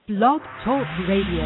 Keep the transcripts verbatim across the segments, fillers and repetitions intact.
Blog Talk Radio.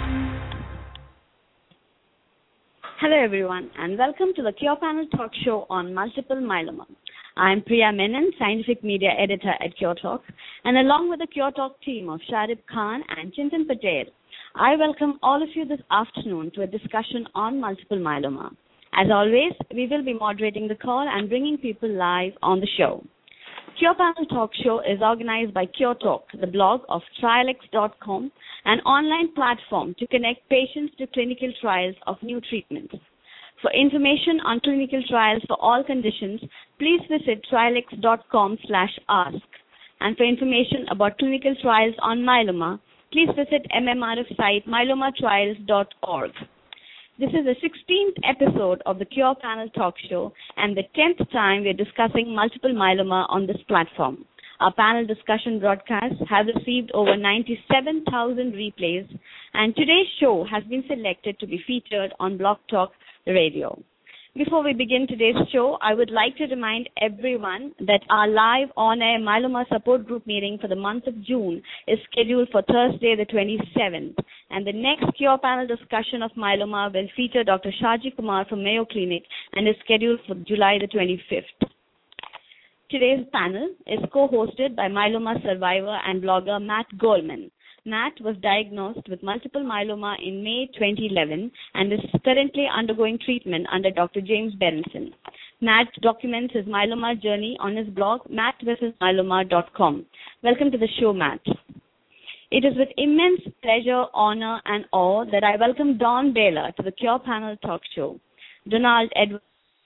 Hello everyone and welcome to the Cure Panel Talk Show on multiple myeloma. I am Priya Menon, Scientific Media Editor at Cure Talk, and along with the Cure Talk team of Sharib Khan and Chintan Patel, I welcome all of you this afternoon to a discussion on multiple myeloma. As always, we will be moderating the call and bringing people live on the show. Cure Panel Talk Show is organized by Cure Talk, the blog of trialex dot com, an online platform to connect patients to clinical trials of new treatments. For information on clinical trials for all conditions, please visit trialex dot com slash ask. And for information about clinical trials on myeloma, please visit M M R F site myeloma trials dot org. This is the sixteenth episode of the Cure Panel Talk Show and the tenth time we're discussing multiple myeloma on this platform. Our panel discussion broadcasts have received over ninety-seven thousand replays, and today's show has been selected to be featured on Blog Talk Radio. Before we begin today's show, I would like to remind everyone that our live on-air myeloma support group meeting for the month of June is scheduled for Thursday the twenty-seventh, and the next Cure Panel discussion of myeloma will feature Doctor Shaji Kumar from Mayo Clinic and is scheduled for July the twenty-fifth. Today's panel is co-hosted by myeloma survivor and blogger Matt Goldman. Matt was diagnosed with multiple myeloma in May twenty eleven and is currently undergoing treatment under Doctor James Berenson. Matt documents his myeloma journey on his blog, matt versus myeloma dot com. Welcome to the show, Matt. It is with immense pleasure, honor, and awe that I welcome Don Baylor to the Cure Panel Talk Show. Donald Edwards.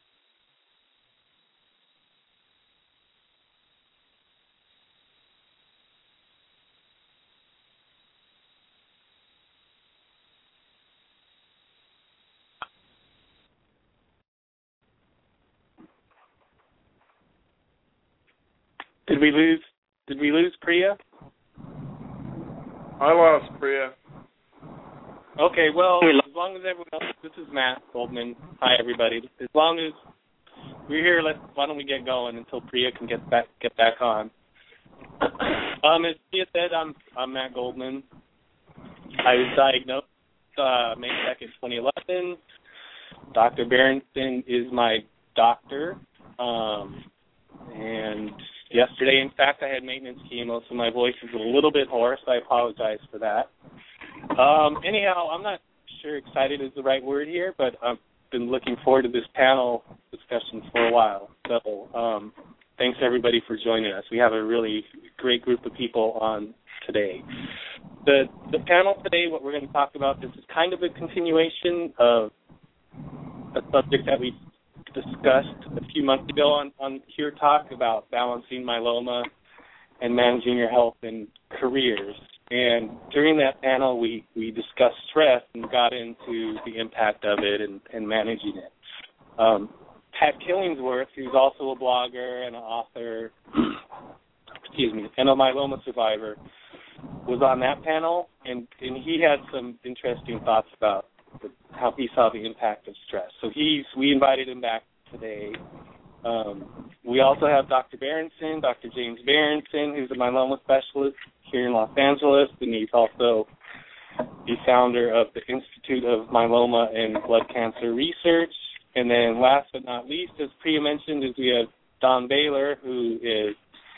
Did we lose? Did we lose Priya? I lost Priya. Okay, well, as long as everyone else, this is Matt Goldman. Hi, everybody. As long as we're here, let's. Why don't we get going until Priya can get back get back on? um, as Priya said, I'm I'm Matt Goldman. I was diagnosed uh, May second, twenty eleven. Doctor Berenson is my doctor, um, and yesterday, in fact, I had maintenance chemo, so my voice is a little bit hoarse. I apologize for that. Um, anyhow, I'm not sure excited is the right word here, but I've been looking forward to this panel discussion for a while. So um, thanks, everybody, for joining us. We have a really great group of people on today. The, the panel today, what we're going to talk about, this is kind of a continuation of a subject that we discussed a few months ago on, on Cure Talk about balancing myeloma and managing your health and careers. And during that panel, we, we discussed stress and got into the impact of it and, and managing it. Um, Pat Killingsworth, who's also a blogger and an author, excuse me, and a myeloma survivor, was on that panel, and, and he had some interesting thoughts about how he saw the impact of stress. So he's we invited him back today. Um, we also have Doctor Berenson, Doctor James Berenson, who's a myeloma specialist here in Los Angeles, and he's also the founder of the Institute of Myeloma and Blood Cancer Research. And then last but not least, as Priya mentioned, is we have Don Baylor, who is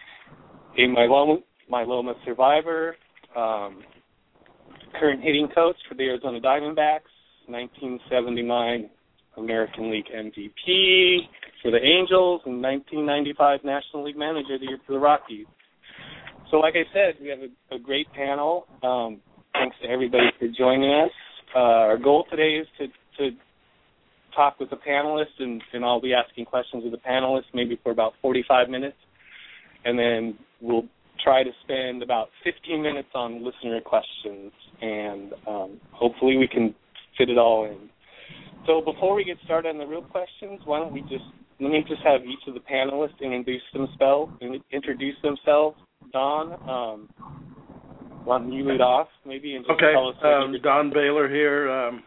a myeloma, myeloma survivor, um, current hitting coach for the Arizona Diamondbacks, nineteen seventy-nine American League M V P for the Angels, and nineteen ninety-five National League Manager of the Year for the Rockies. So like I said, we have a, a great panel. Um, thanks to everybody for joining us. Uh, our goal today is to, to talk with the panelists, and, and I'll be asking questions of the panelists maybe for about forty-five minutes, and then we'll try to spend about fifteen minutes on listener questions, and um, hopefully we can fit it all in. So before we get started on the real questions, why don't we just let me just have each of the panelists introduce themselves. Introduce themselves. Don, um, why don't you lead off, maybe, and just okay. tell us. Um, Don Baylor here. Um,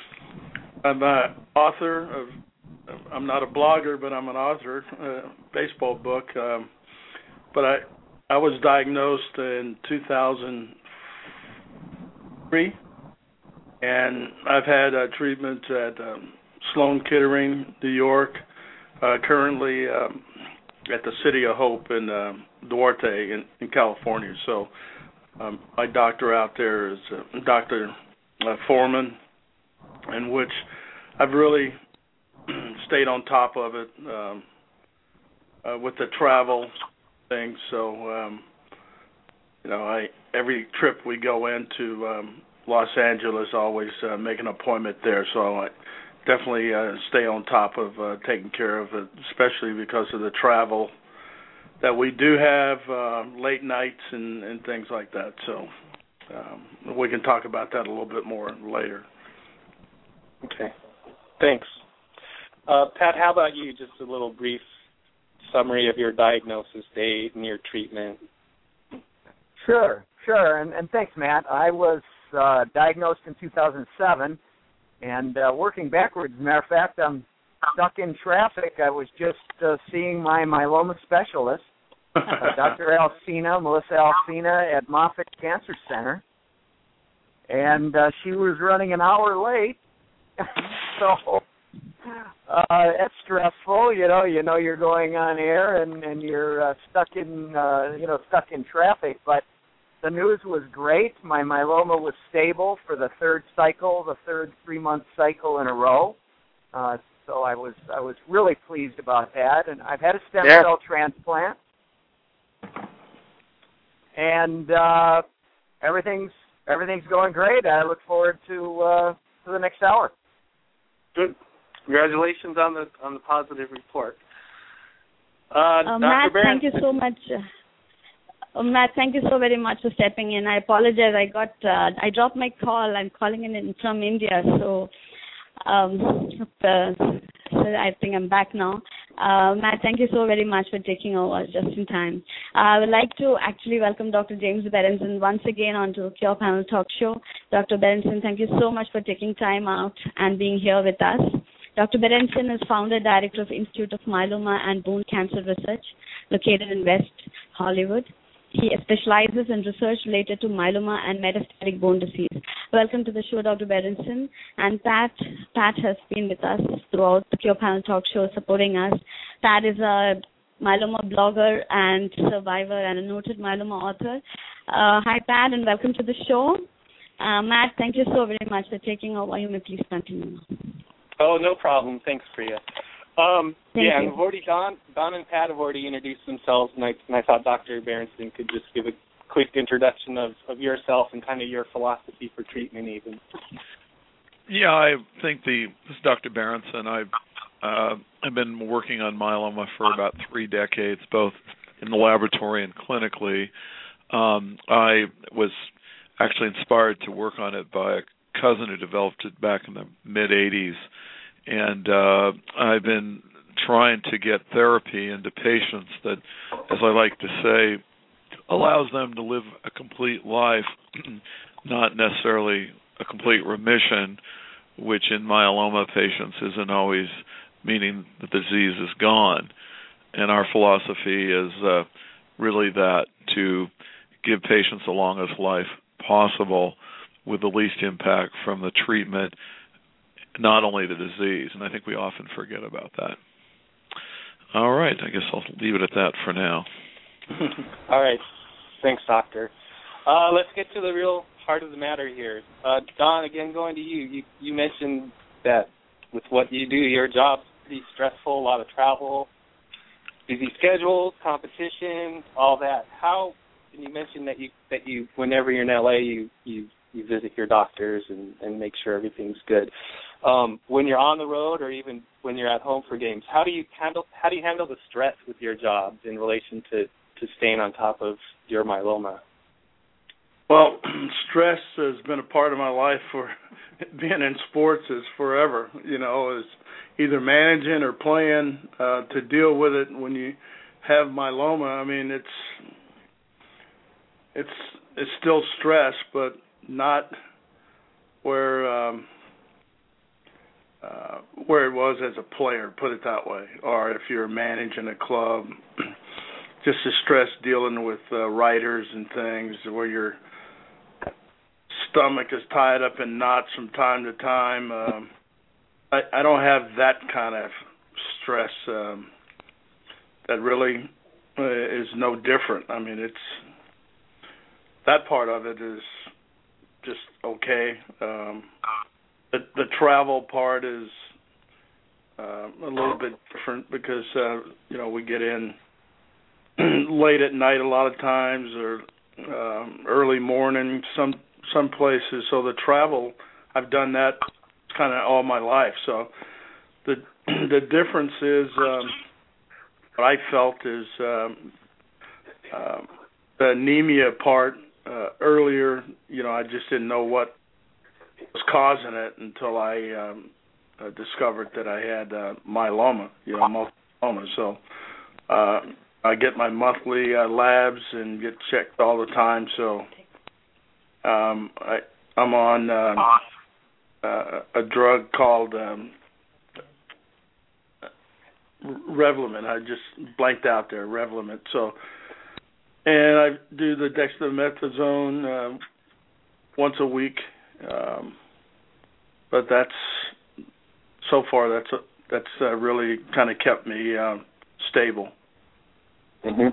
I'm an author of. I'm not a blogger, but I'm an author. Uh, baseball book. Um, but I I was diagnosed in two thousand three, and I've had uh, treatment at um, Sloan Kettering, New York, uh, currently um, at the City of Hope in uh, Duarte in, in California. So um, my doctor out there is uh, Doctor Uh, Foreman, in which I've really stayed on top of it um, uh, with the travel thing. So, um, you know, I every trip we go into um, Los Angeles, I always uh, make an appointment there. So I definitely uh, stay on top of uh, taking care of it, especially because of the travel that we do have, uh, late nights and, and things like that. So um, we can talk about that a little bit more later. Okay, thanks. Uh, Pat, how about you? Just a little brief summary of your diagnosis date and your treatment. Sure, sure, and, and thanks, Matt. I was uh, diagnosed in two thousand seven, and uh, working backwards, as a matter of fact, I'm stuck in traffic. I was just uh, seeing my myeloma specialist, uh, Doctor Alcina, Melissa Alcina at Moffitt Cancer Center, and uh, she was running an hour late, so uh, that's stressful. You know, you know you're going on air and, and you're uh, stuck in, uh, you know, stuck in traffic, but the news was great. My myeloma was stable for the third cycle, the third three-month cycle in a row. Uh, so I was I was really pleased about that. And I've had a stem yeah. cell transplant, and uh, everything's everything's going great. I look forward to uh, to the next hour. Good. Congratulations on the on the positive report. Uh, uh, Matt, thank you so much. Uh, Matt, thank you so very much for stepping in. I apologize. I got uh, I dropped my call. I'm calling in from India, so um, uh, so I think I'm back now. Uh, Matt, thank you so very much for taking over just in time. Uh, I would like to actually welcome Doctor James Berenson once again onto Cure Panel Talk Show. Doctor Berenson, thank you so much for taking time out and being here with us. Doctor Berenson is founder director of Institute of Myeloma and Bone Cancer Research, located in West Hollywood. He specializes in research related to myeloma and metastatic bone disease. Welcome to the show, Doctor Berenson. And Pat, Pat has been with us throughout the Cure Panel Talk Show, supporting us. Pat is a myeloma blogger and survivor and a noted myeloma author. Uh, hi, Pat, and welcome to the show. Uh, Matt, thank you so very much for taking over. You may please continue. Oh, no problem. Thanks, Priya. Um, Thank yeah, you. and I've already Don, Don and Pat have already introduced themselves, and I, and I thought Doctor Berenson could just give a quick introduction of, of yourself and kind of your philosophy for treatment, even. Yeah, I think the this is Doctor Berenson. I've uh, I've been working on myeloma for about three decades, both in the laboratory and clinically. Um, I was actually inspired to work on it by a cousin who developed it back in the mid eighties. And uh, I've been trying to get therapy into patients that, as I like to say, allows them to live a complete life, not necessarily a complete remission, which in myeloma patients isn't always meaning that the disease is gone. And our philosophy is uh, really that, to give patients the longest life possible with the least impact from the treatment, not only the disease, and I think we often forget about that. All right, I guess I'll leave it at that for now. All right, thanks, Doctor. Uh, let's get to the real heart of the matter here. Uh, Don, again, going to you. you. You mentioned that with what you do, your job's pretty stressful, a lot of travel, busy schedules, competition, all that. How? And you mentioned that you that you whenever you're in L A, you you you visit your doctors and, and make sure everything's good. Um, when you're on the road or even when you're at home for games, how do you handle how do you handle the stress with your job in relation to, to staying on top of your myeloma? Well, stress has been a part of my life for being in sports is forever. You know, is either managing or playing uh, to deal with it when you have myeloma. I mean, it's it's it's still stress, but not where um, uh, where it was as a player, put it that way, or if you're managing a club. Just the stress dealing with uh, writers and things where you're stomach is tied up in knots from time to time. Um, I, I don't have that kind of stress. Um, that really uh, is no different. I mean, it's that part of it is just okay. Um, the, the travel part is uh, a little bit different because uh, you know we get in late at night a lot of times, or um, early morning some some places. So the travel, I've done that kind of all my life. So the the difference is um, what I felt is um, uh, the anemia part. Uh, earlier, you know, I just didn't know what was causing it until I um, uh, discovered that I had uh, myeloma, you know, multiple myeloma. So uh, I get my monthly uh, labs and get checked all the time. So um, I, I'm on uh, uh, a drug called um, Revlimid. I just blanked out there, Revlimid. So. And I do the dexamethasone uh, once a week, um, but that's so far that's a, that's uh, really kind of kept me uh, stable. Mhm.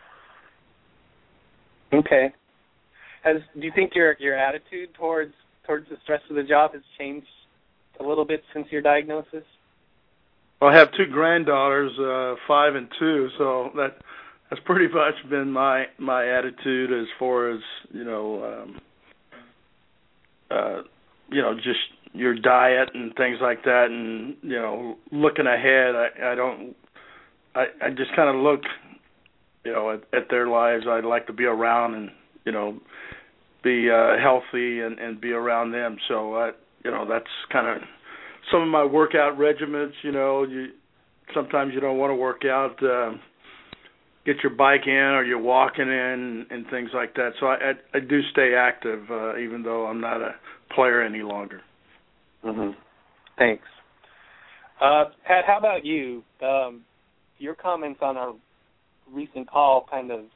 Okay. Has do you think your your attitude towards towards the stress of the job has changed a little bit since your diagnosis? Well, I have two granddaughters, uh, five and two, so that. That's pretty much been my, my attitude as far as, you know, um, uh, you know, just your diet and things like that, and, you know, looking ahead, I, I don't, I, I just kind of look, you know, at, at their lives. I'd like to be around and, you know, be uh, healthy and, and be around them. So, I, you know, that's kind of some of my workout regimens, you know, you sometimes you don't want to work out, um, get your bike in or you're walking in and things like that. So I, I, I do stay active, uh, even though I'm not a player any longer. Mm-hmm. Thanks. Uh, Pat, how about you? Um, your comments on our recent call kind of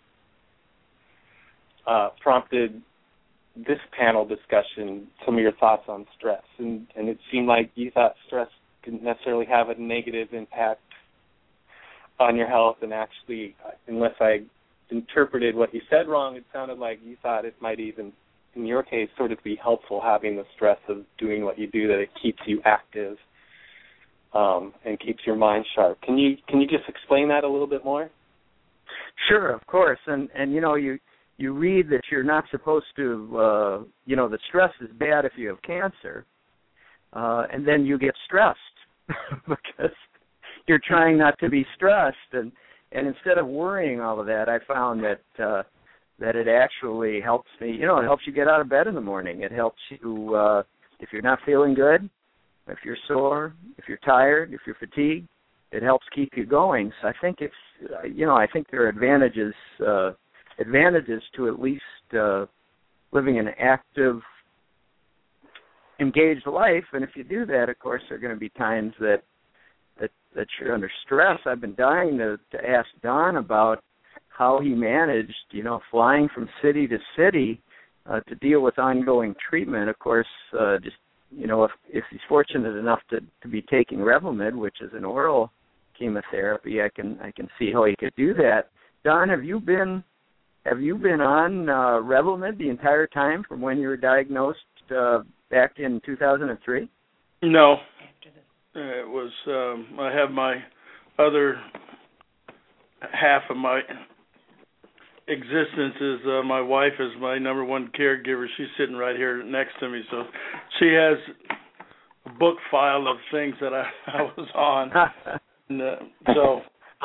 uh, prompted this panel discussion, some of your thoughts on stress. And, and it seemed like you thought stress didn't necessarily have a negative impact on your health, and actually, unless I interpreted what you said wrong, it sounded like you thought it might even, in your case, sort of be helpful having the stress of doing what you do, that it keeps you active um, and keeps your mind sharp. Can you can you just explain that a little bit more? Sure, of course. And and you know you you read that you're not supposed to uh, you know that stress is bad if you have cancer, uh, and then you get stressed because you're trying not to be stressed, and, and instead of worrying all of that, I found that uh, that it actually helps me. You know, it helps you get out of bed in the morning. It helps you uh, if you're not feeling good, if you're sore, if you're tired, if you're fatigued. It helps keep you going. So I think it's uh, you know I think there are advantages uh, advantages to at least uh, living an active, engaged life. And if you do that, of course, there are going to be times that. That, that you're under stress. I've been dying to, to ask Don about how he managed, you know, flying from city to city uh, to deal with ongoing treatment. Of course, uh, just, you know, if, if he's fortunate enough to, to be taking Revlimid, which is an oral chemotherapy, I can I can see how he could do that. Don, have you been have you been on uh, Revlimid the entire time from when you were diagnosed uh, back in two thousand three? No. It was, um, I have my other half of my existence is uh, my wife is my number one caregiver. She's sitting right here next to me. So she has a book file of things that I, I was on. and, uh, so.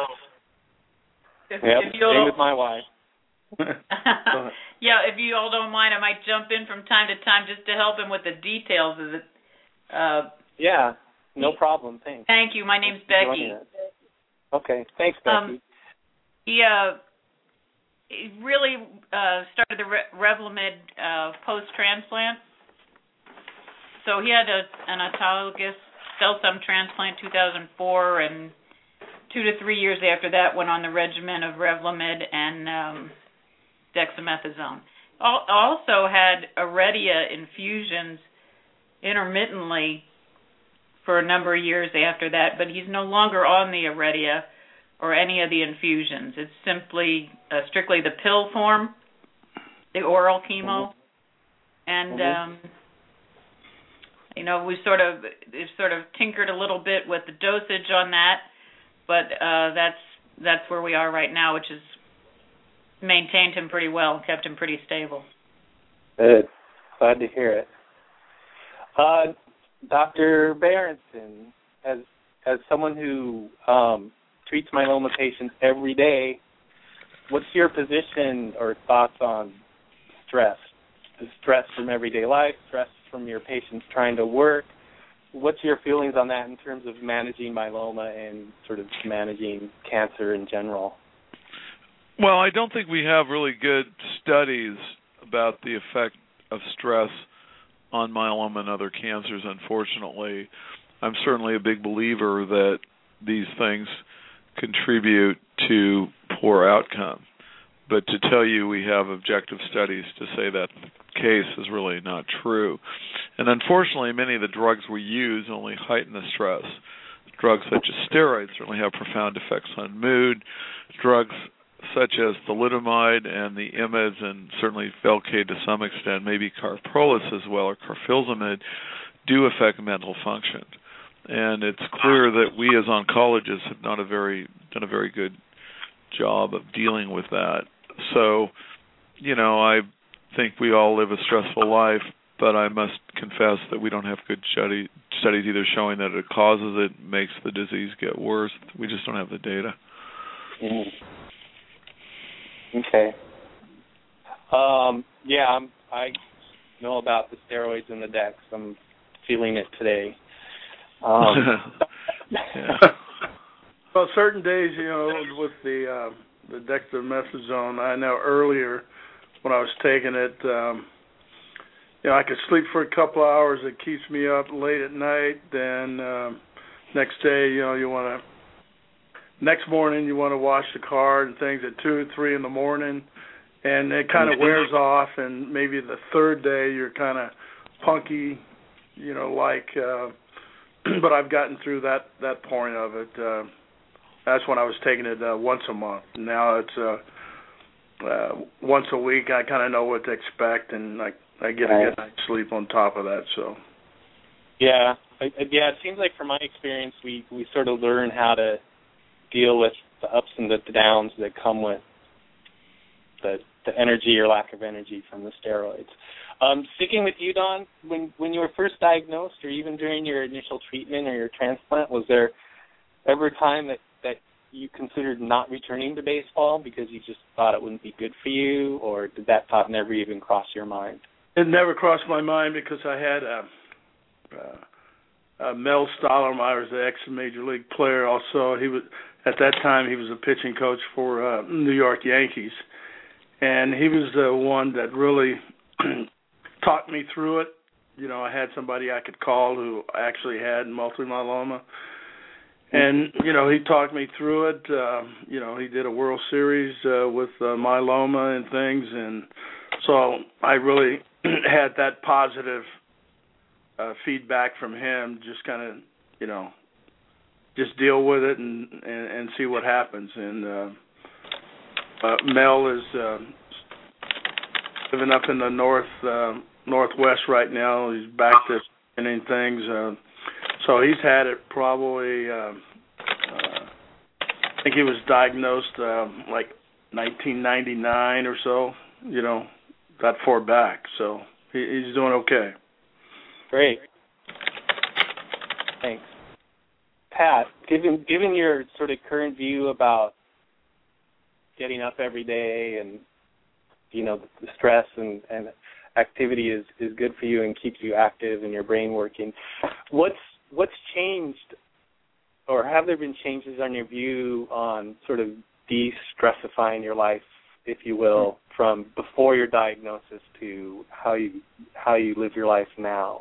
If, yep, if you same with my wife. Yeah, if you all don't mind, I might jump in from time to time just to help him with the details of it. Uh, yeah. No problem, thanks. Thank you. My name's Becky. Okay, thanks, Becky. Um, he, uh, he really uh, started the Re- Revlimid uh, post-transplant. So he had a, an autologous cell stem transplant in two thousand four, and two to three years after that went on the regimen of Revlimid and um, dexamethasone. also had Aredia infusions intermittently for a number of years after that, but he's no longer on the Aredia or any of the infusions. It's simply uh, strictly the pill form, the oral chemo, mm-hmm. and mm-hmm. um, you know we sort of we've sort of tinkered a little bit with the dosage on that, but uh, that's that's where we are right now, which is maintained him pretty well, kept him pretty stable. Good, glad to hear it. Uh, Doctor Berenson, as as someone who um, treats myeloma patients every day, what's your position or thoughts on stress? The stress from everyday life, stress from your patients trying to work. What's your feelings on that in terms of managing myeloma and sort of managing cancer in general? Well, I don't think we have really good studies about the effect of stress on myeloma and other cancers, unfortunately. I'm certainly a big believer that these things contribute to poor outcome. But to tell you we have objective studies to say that the case is really not true. And unfortunately, many of the drugs we use only heighten the stress. Drugs such as steroids certainly have profound effects on mood. Drugs such as thalidomide and the I M I Ds, and certainly Velcade to some extent, maybe Carprolis as well, or Carfilzomib, do affect mental function. And it's clear that we as oncologists have not a very done a very good job of dealing with that. So, you know, I think we all live a stressful life, but I must confess that we don't have good study, studies either showing that it causes it, makes the disease get worse. We just don't have the data. Mm-hmm. Okay. Um, yeah, I'm, I know about the steroids and the Dex. I'm feeling it today. Um, well, certain days, you know, with the uh, the dexamethasone, I know earlier when I was taking it, um, you know, I could sleep for a couple of hours. It keeps me up late at night. Then um, next day, you know, you want to. Next morning, you want to wash the car and things at two or three in the morning, and it kind of wears off. And maybe the third day, you're kind of punky, you know, like. Uh, but I've gotten through that that point of it. Uh, that's when I was taking it uh, once a month. Now it's uh, uh, once a week. I kind of know what to expect, and I I get a good night's sleep on top of that. So. Yeah, I, yeah. It seems like from my experience, we we sort of learn how to deal with the ups and the downs that come with the the energy or lack of energy from the steroids. Um, sticking with you, Don, when when you were first diagnosed, or even during your initial treatment or your transplant, was there ever a time that, that you considered not returning to baseball because you just thought it wouldn't be good for you, or did that thought never even cross your mind? It never crossed my mind because I had a, uh, uh, Mel Stottlemyre, was the ex-major league player. Also, he was at that time he was a pitching coach for uh, New York Yankees, and he was the one that really talked me through it. You know, I had somebody I could call who actually had multiple myeloma, and you know, he talked me through it. Uh, you know, he did a World Series uh, with uh, myeloma and things, and so I really had that positive uh, feedback from him. Just kind of, you know, just deal with it and, and, and see what happens. And uh, uh, Mel is uh, living up in the north uh, northwest right now. He's back to spinning things. Uh, so he's had it probably, uh, uh, I think he was diagnosed uh, like nineteen ninety-nine or so, you know, that far back. So he, he's doing okay. Great. Thanks. Pat, given given your sort of current view about getting up every day and, you know, the stress and, and activity is, is good for you and keeps you active and your brain working, what's what's changed, or have there been changes on your view on sort of de-stressifying your life, if you will, from before your diagnosis to how you how you live your life now?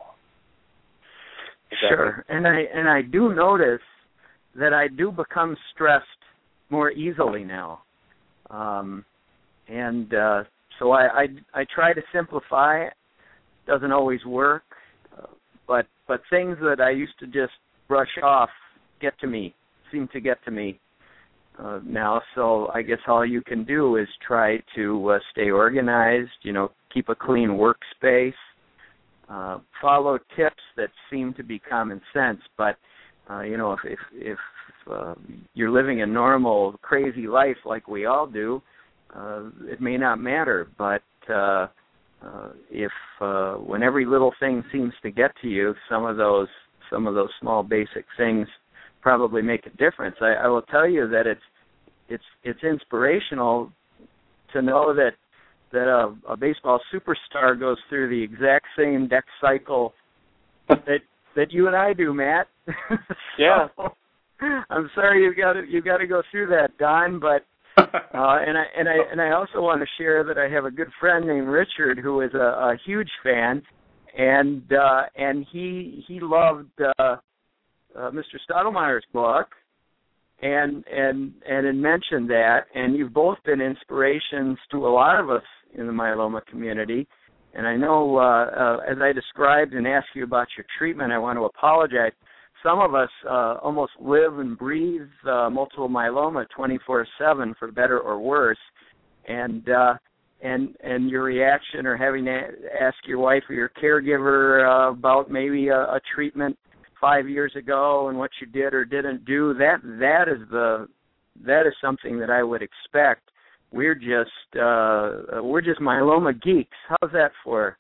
Sure, and I and I do notice that I do become stressed more easily now, um, and uh, so I, I I try to simplify. It doesn't always work, uh, but but things that I used to just brush off get to me, seem to get to me uh, now. So I guess all you can do is try to uh, stay organized. You know, keep a clean workspace. Uh, follow tips that seem to be common sense, but uh, you know, if if, if uh, you're living a normal, crazy life like we all do, uh, it may not matter. But uh, uh, if uh, when every little thing seems to get to you, some of those some of those small basic things probably make a difference. I, I will tell you that it's it's it's inspirational to know that. that a, a baseball superstar goes through the exact same deck cycle that that you and I do, Matt. Yeah. So, I'm sorry you got to you got to go through that, Don. But uh, and I and I and I also want to share that I have a good friend named Richard who is a, a huge fan, and uh, and he he loved uh, uh, Mister Stottlemyre's book. And and and had mentioned that, and you've both been inspirations to a lot of us in the myeloma community. And I know, uh, uh, as I described and asked you about your treatment, I want to apologize. Some of us uh, almost live and breathe uh, multiple myeloma twenty-four seven, for better or worse. And uh, and and your reaction, or having to ask your wife or your caregiver uh, about maybe a, a treatment five years ago and what you did or didn't do, that that is the that is something that I would expect. We're just uh, we're just myeloma geeks. How's that for?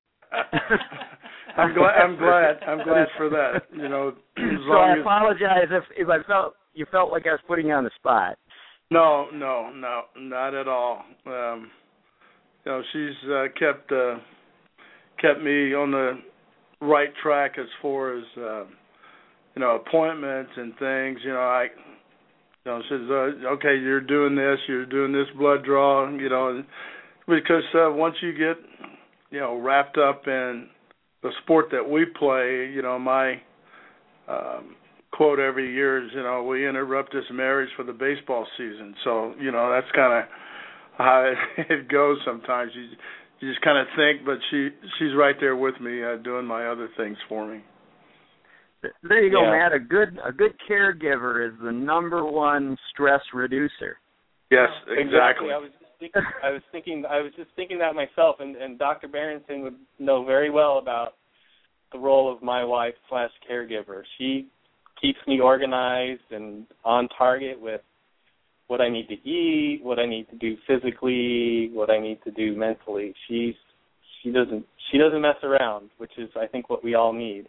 I'm glad. I'm glad. I'm glad for that. You know. As so long I as... apologize if if I felt you felt like I was putting you on the spot. No, no, no, not at all. Um, you know, she's uh, kept uh, kept me on the right track as far as. Uh, You know, appointments and things. You know, I, you know, says, uh, okay, you're doing this, you're doing this blood draw. You know, because uh, once you get, you know, wrapped up in the sport that we play, you know, my um, quote every year is, you know, we interrupt this marriage for the baseball season. So, you know, that's kind of how it, it goes sometimes. You, you just kind of think, but she she's right there with me uh, doing my other things for me. There you go, yeah. Matt. A good a good caregiver is the number one stress reducer. Yes, exactly. exactly. I was just thinking, I was thinking I was just thinking that myself, and, and Doctor Berenson would know very well about the role of my wife slash caregiver. She keeps me organized and on target with what I need to eat, what I need to do physically, what I need to do mentally. She's she doesn't she doesn't mess around, which is I think what we all need.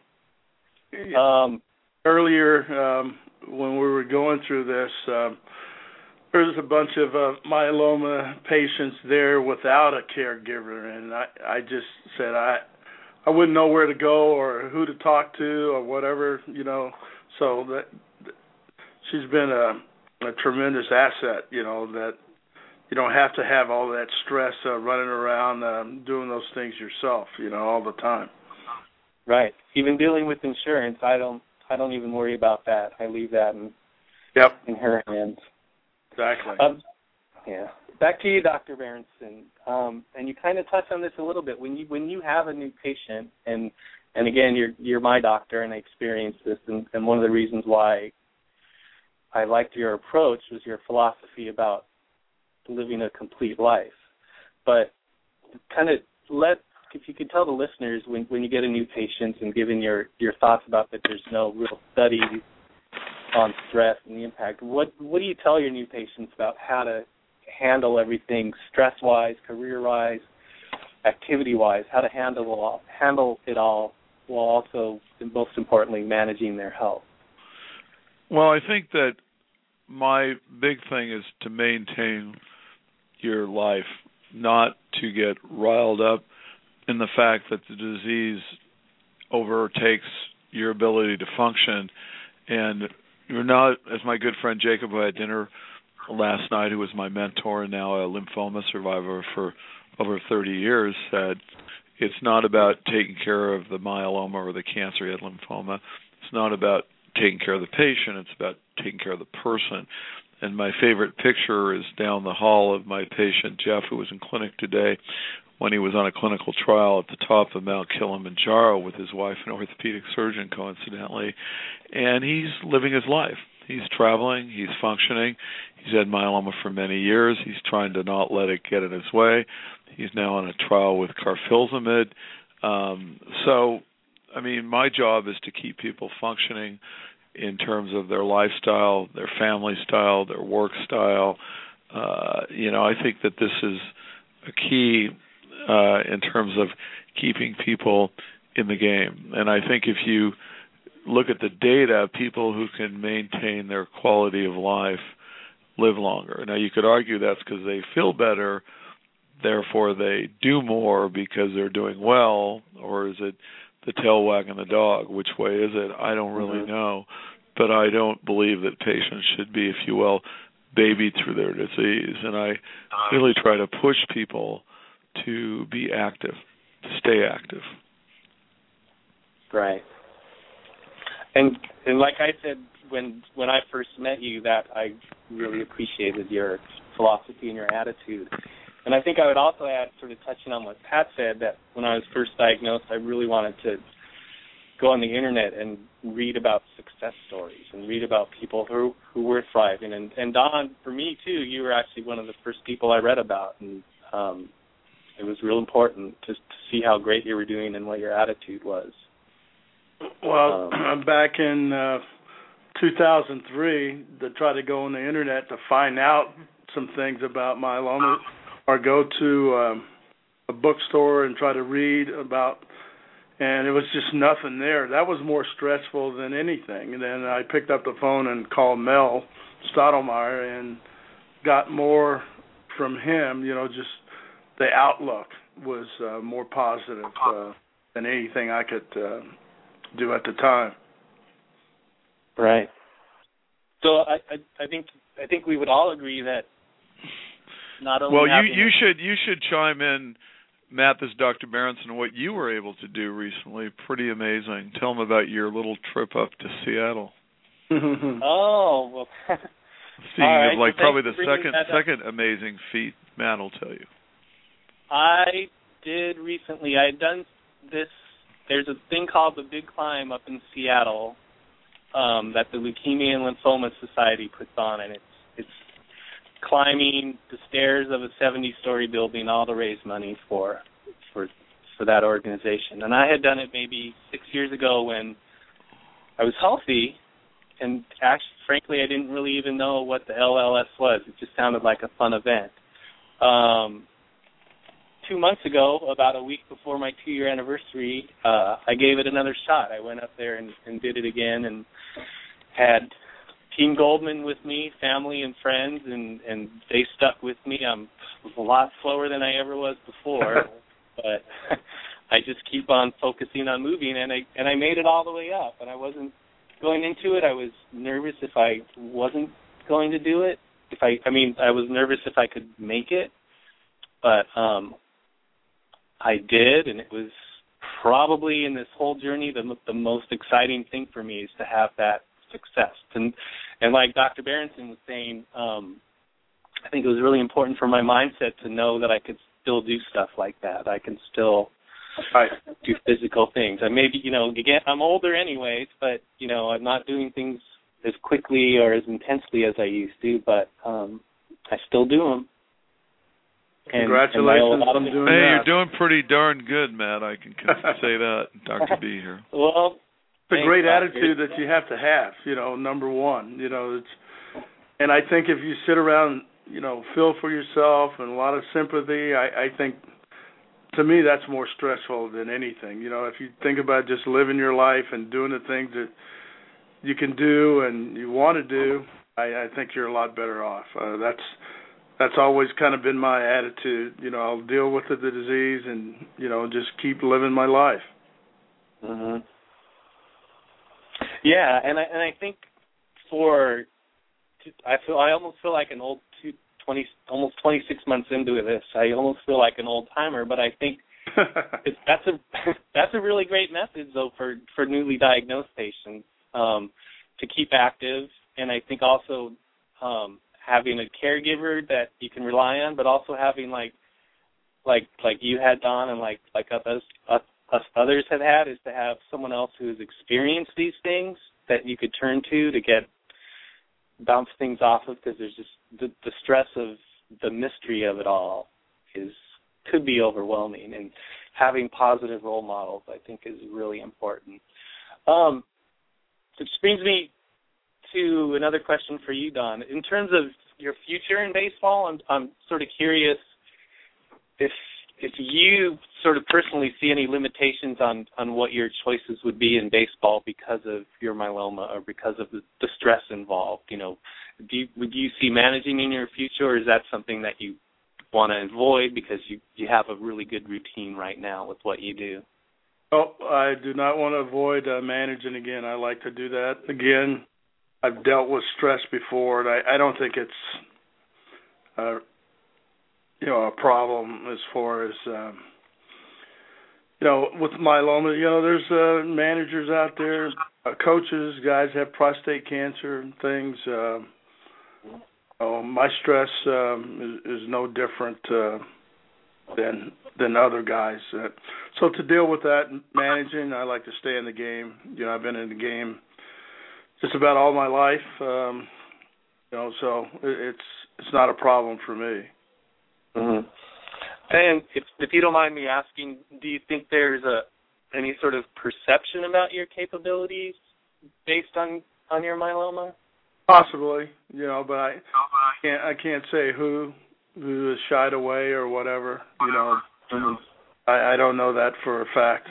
Um, Earlier, um, when we were going through this, um, there was a bunch of uh, myeloma patients there without a caregiver, and I, I just said I, I wouldn't know where to go or who to talk to or whatever, you know. So that, that she's been a, a tremendous asset, you know, that you don't have to have all that stress uh, running around um, doing those things yourself, you know, all the time. Right. Even dealing with insurance, I don't I don't even worry about that. I leave that in Yep. in her hands. Exactly. Um, yeah. Back to you, Doctor Berenson. Um, and you kind of touched on this a little bit. When you when you have a new patient, and and again, you're you're my doctor, and I experienced this, and, and one of the reasons why I liked your approach was your philosophy about living a complete life. But kind of let if you could tell the listeners when, when you get a new patient and given your, your thoughts about that there's no real studies on stress and the impact, what what do you tell your new patients about how to handle everything stress-wise, career-wise, activity-wise, how to handle it all, handle it all while also, and most importantly, managing their health? Well, I think that my big thing is to maintain your life, not to get riled up in the fact that the disease overtakes your ability to function. And you're not, as my good friend Jacob, who I had dinner last night, who was my mentor and now a lymphoma survivor for over thirty years, said, it's not about taking care of the myeloma or the cancer, he had lymphoma. It's not about taking care of the patient, it's about taking care of the person. And my favorite picture is down the hall of my patient, Jeff, who was in clinic today when he was on a clinical trial at the top of Mount Kilimanjaro with his wife, an orthopedic surgeon, coincidentally. And he's living his life. He's traveling. He's functioning. He's had myeloma for many years. He's trying to not let it get in his way. He's now on a trial with carfilzomib. Um, so, I mean, my job is to keep people functioning in terms of their lifestyle, their family style, their work style. Uh, you know, I think that this is a key uh, in terms of keeping people in the game. And I think if you look at the data, people who can maintain their quality of life live longer. Now, you could argue that's because they feel better, therefore they do more because they're doing well, or is it the tail wagging the dog? Which way is it? I don't really mm-hmm. know. But I don't believe that patients should be, if you will, babied through their disease. And I really try to push people to be active, to stay active. Right. And and like I said when when I first met you, that I really appreciated your philosophy and your attitude. And I think I would also add, sort of touching on what Pat said, that when I was first diagnosed, I really wanted to go on the internet and read about success stories and read about people who who were thriving. And, and Don, for me too, you were actually one of the first people I read about, and um, it was real important to, to see how great you were doing and what your attitude was. Well, um, back in uh, two thousand three, to try to go on the internet to find out some things about myeloma, or go to um, a bookstore and try to read about, and it was just nothing there. That was more stressful than anything. And then I picked up the phone and called Mel Stottlemyre and got more from him. You know, just the outlook was uh, more positive uh, than anything I could uh, do at the time. Right. So I, I, I think I think we would all agree that not only well, you you should you should chime in, Matt. This is Doctor Berenson. What you were able to do recently, pretty amazing. Tell them about your little trip up to Seattle. Oh, well. Speaking right, of, like, so probably the second second amazing feat, Matt will tell you. I did recently. I had done this. There's a thing called the Big Climb up in Seattle um, that the Leukemia and Lymphoma Society puts on, and it's it's climbing the stairs of a seventy-story building, all to raise money for for for that organization. And I had done it maybe six years ago when I was healthy, and actually, frankly, I didn't really even know what the L L S was. It just sounded like a fun event. Um, two months ago, about a week before my two-year anniversary, uh, I gave it another shot. I went up there and, and did it again, and had Team Goldman with me, family and friends, and, and they stuck with me. I'm a lot slower than I ever was before, but I just keep on focusing on moving, and I and I made it all the way up. And I wasn't going into it. I was nervous if I wasn't going to do it. If I, I mean, I was nervous if I could make it, but um, I did, and it was probably in this whole journey the the most exciting thing for me is to have that success. And and like Doctor Berenson was saying, um, I think it was really important for my mindset to know that I could still do stuff like that. I can still right. do physical things. I maybe, you know, again, I'm older anyways, but, you know, I'm not doing things as quickly or as intensely as I used to, but um, I still do them. And, Congratulations and on doing hey, that. You're doing pretty darn good, Matt. I can say that, Doctor B here. Well, it's a great attitude that you have to have, you know, number one. You know, it's, and I think if you sit around, you know, feel for yourself and a lot of sympathy, I, I think, to me, that's more stressful than anything. You know, if you think about just living your life and doing the things that you can do and you want to do, I, I think you're a lot better off. Uh, that's that's always kind of been my attitude. You know, I'll deal with the, the disease and, you know, just keep living my life. Mm-hmm. Yeah, and I and I think for I feel I almost feel like an old two, twenty almost twenty-six months into this. I almost feel like an old timer, but I think it's, that's a that's a really great message though for, for newly diagnosed patients um, to keep active, and I think also um, having a caregiver that you can rely on, but also having like like like you had, Don, and like like us, us us others have had, is to have someone else who's experienced these things that you could turn to to get bounce things off of, because there's just the, the stress of the mystery of it all is could be overwhelming, and having positive role models, I think, is really important. Um, which brings me to another question for you, Don. In terms of your future in baseball, I'm, I'm sort of curious if if you sort of personally see any limitations on, on what your choices would be in baseball because of your myeloma or because of the, the stress involved. You know, do you, would you see managing in your future, or is that something that you want to avoid because you, you have a really good routine right now with what you do? Oh, I do not want to avoid uh, managing again. I like to do that again. I've dealt with stress before, and I, I don't think it's, uh, you know, a problem as far as, um, you know, with myeloma. You know, there's uh, managers out there, uh, coaches, guys have prostate cancer and things. Uh, oh, my stress um, is, is no different uh, than than other guys. Uh, so to deal with that, managing, I like to stay in the game. You know, I've been in the game just about all my life, um, you know, so it's it's not a problem for me. Mm-hmm. And if, if you don't mind me asking, do you think there's a any sort of perception about your capabilities based on, on your myeloma? Possibly, you know, but I can't I can't say who who is shied away or whatever. You know, mm-hmm. I, I don't know that for a fact.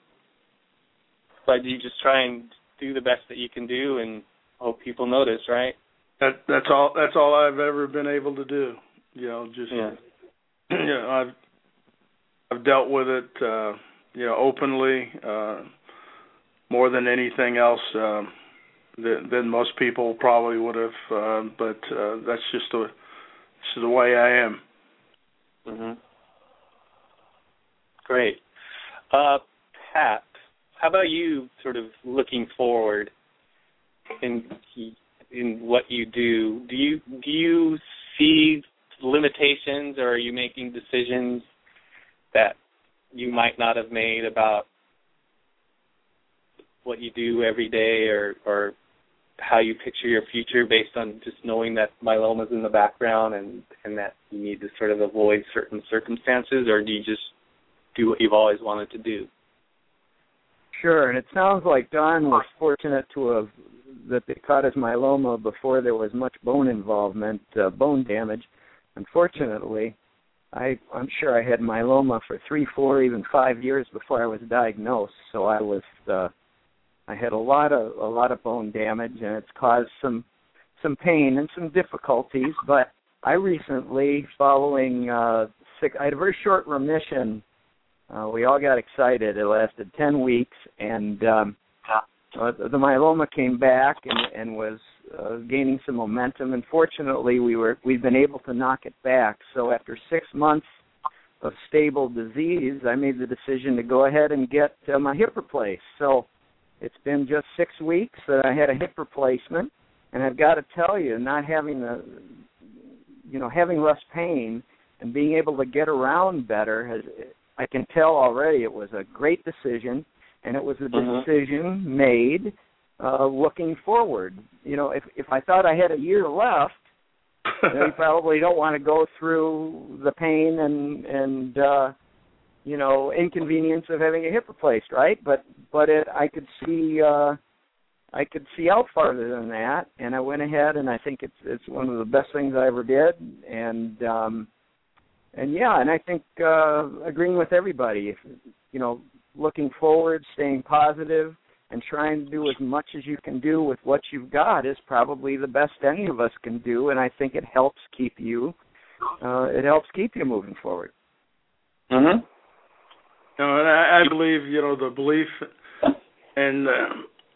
But you just try and do the best that you can do and hope people notice, right? That that's all that's all I've ever been able to do. You know, just yeah. you know, I've I've dealt with it, uh, you know, openly, uh, more than anything else um, than, than most people probably would have. Uh, but uh, that's just the just the way I am. Mm-hmm. Great, uh, Pat. How about you? Sort of looking forward in in what you do. Do you do you see limitations, or are you making decisions that you might not have made about what you do every day, or, or how you picture your future based on just knowing that myeloma is in the background and, and that you need to sort of avoid certain circumstances, or do you just do what you've always wanted to do? Sure, and it sounds like Don was fortunate to have that they caught his myeloma before there was much bone involvement, uh, bone damage. Unfortunately, I, I'm sure I had myeloma for three, four, even five years before I was diagnosed. So I was, uh, I had a lot of a lot of bone damage, and it's caused some some pain and some difficulties. But I recently, following uh, sick, I had a very short remission. Uh, we all got excited. It lasted ten weeks, and um, uh, the myeloma came back and, and was uh, gaining some momentum. And fortunately, we were we've been able to knock it back. So after six months of stable disease, I made the decision to go ahead and get uh, my hip replaced. So it's been just six weeks that I had a hip replacement, and I've got to tell you, not having the, you know, having less pain and being able to get around better has. I can tell already it was a great decision, and it was a mm-hmm. decision made uh, looking forward. You know, if if I thought I had a year left, you know, you probably don't want to go through the pain and and uh, you know inconvenience of having a hip replaced, right? But but it, I could see uh, I could see out farther than that, and I went ahead, and I think it's it's one of the best things I ever did, and. Um, And yeah, and I think uh, agreeing with everybody, if, you know, looking forward, staying positive, and trying to do as much as you can do with what you've got is probably the best any of us can do, and I think it helps keep you, uh, it helps keep you moving forward. Mm-hmm. You know, and I, I believe, you know, the belief and uh,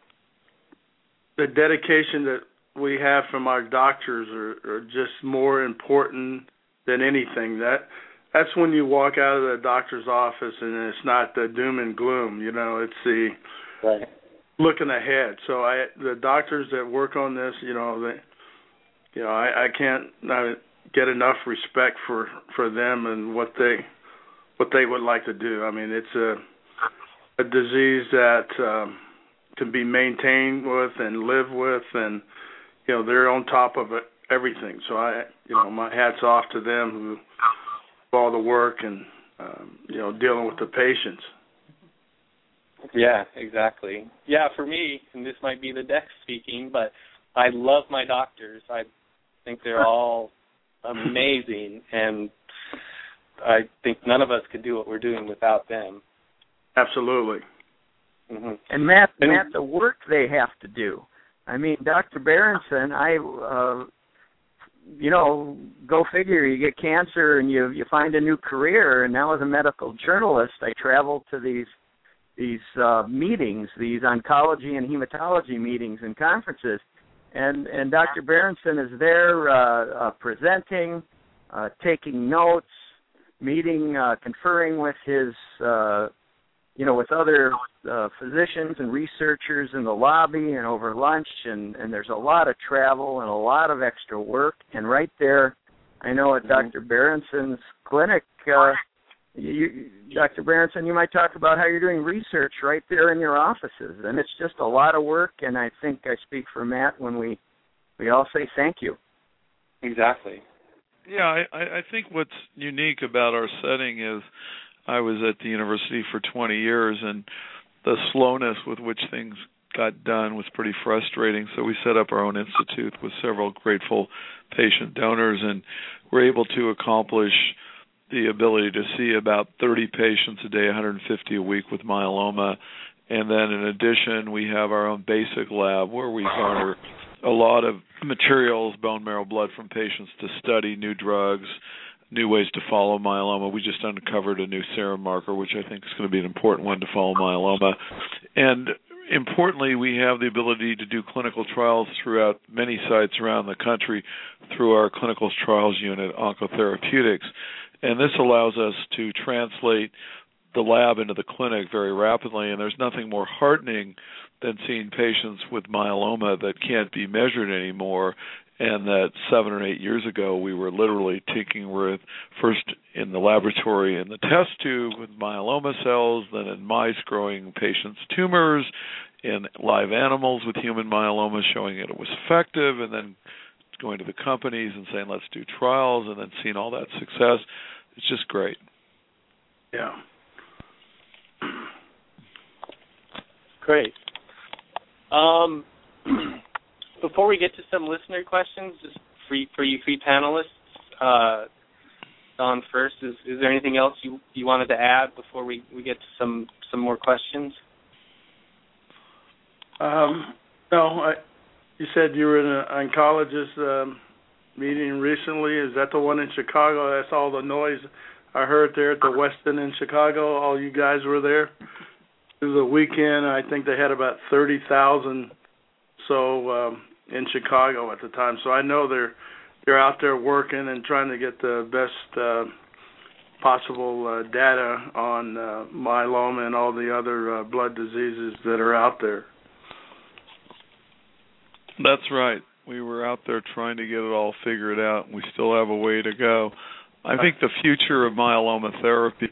the dedication that we have from our doctors are, are just more important than anything. That that's when you walk out of the doctor's office and it's not the doom and gloom, you know, it's the right. looking ahead. So I the doctors that work on this, you know, they you know, I, I can't uh, get enough respect for, for them and what they what they would like to do. I mean, it's a a disease that um, can be maintained with and live with, and you know, they're on top of it, everything. So I, you know, my hat's off to them who do all the work and um, you know, dealing with the patients. Yeah, exactly. Yeah, for me, and this might be the Dex speaking, but I love my doctors. I think they're all amazing, and I think none of us could do what we're doing without them. Absolutely. Mm-hmm. And Matt, and Matt, the work they have to do. I mean, Doctor Berenson, I, uh, you know, go figure. You get cancer and you you find a new career. And now, as a medical journalist, I travel to these these uh, meetings, these oncology and hematology meetings and conferences, and and Doctor Berenson is there uh, uh, presenting, uh, taking notes, meeting, uh, conferring with his, uh, you know, with other uh, physicians and researchers in the lobby and over lunch, and, and there's a lot of travel and a lot of extra work. And right there, I know at Doctor Berenson's clinic, uh, you, Doctor Berenson, you might talk about how you're doing research right there in your offices, and it's just a lot of work. And I think I speak for Matt when we we all say thank you. Exactly. Yeah, I, I think what's unique about our setting is I was at the university for twenty years, and the slowness with which things got done was pretty frustrating. So we set up our own institute with several grateful patient donors, and we're able to accomplish the ability to see about thirty patients a day, one hundred fifty a week with myeloma. And then in addition, we have our own basic lab where we garner a lot of materials, bone marrow blood from patients to study new drugs, new ways to follow myeloma. We just uncovered a new serum marker, which I think is going to be an important one to follow myeloma. And importantly, we have the ability to do clinical trials throughout many sites around the country through our clinical trials unit, Oncotherapeutics. And this allows us to translate the lab into the clinic very rapidly, and there's nothing more heartening than seeing patients with myeloma that can't be measured anymore, and that seven or eight years ago we were literally tinkering with, first in the laboratory in the test tube with myeloma cells, then in mice growing patients' tumors, in live animals with human myeloma showing that it was effective, and then going to the companies and saying, let's do trials, and then seeing all that success. It's just great. Yeah. Great. Um, before we get to some listener questions, just for you, for you three panelists, uh, Don first, is, is there anything else you, you wanted to add before we, we get to some, some more questions? Um, no, I, you said you were in an oncologist um, meeting recently. Is that the one in Chicago? That's all the noise I heard there at the Westin in Chicago. All you guys were there. It was a weekend. I think they had about thirty thousand so um, in Chicago at the time. So I know they're they're out there working and trying to get the best uh, possible uh, data on uh, myeloma and all the other uh, blood diseases that are out there. That's right. We were out there trying to get it all figured out, and we still have a way to go. I think the future of myeloma therapy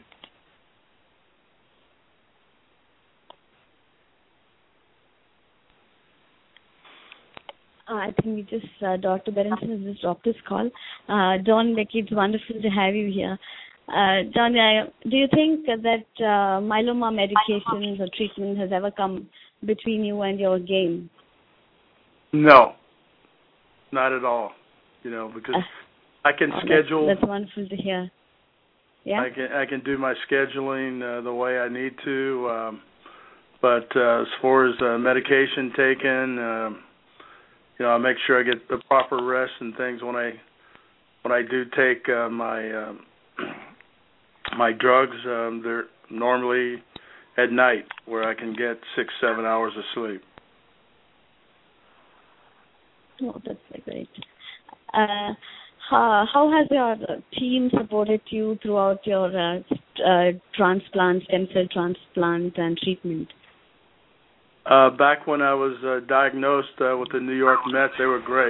Uh, I think we just, uh, Doctor Berenson has just dropped his call. Uh, Don, like, it's wonderful to have you here. Uh, Don, uh, do you think that uh, myeloma medications or treatment has ever come between you and your game? No, not at all. You know, because uh, I can oh, schedule. That's, that's wonderful to hear. Yeah. I can I can do my scheduling uh, the way I need to, um, but uh, as far as uh, medication taken. Um, You know, I make sure I get the proper rest and things when I when I do take uh, my uh, my drugs. Um, they're normally at night, where I can get six, seven hours of sleep. Oh, that's great. Uh, how, how has your team supported you throughout your uh, uh, transplant, stem cell transplant, and treatment? Uh, back when I was uh, diagnosed uh, with the New York Mets, they were great.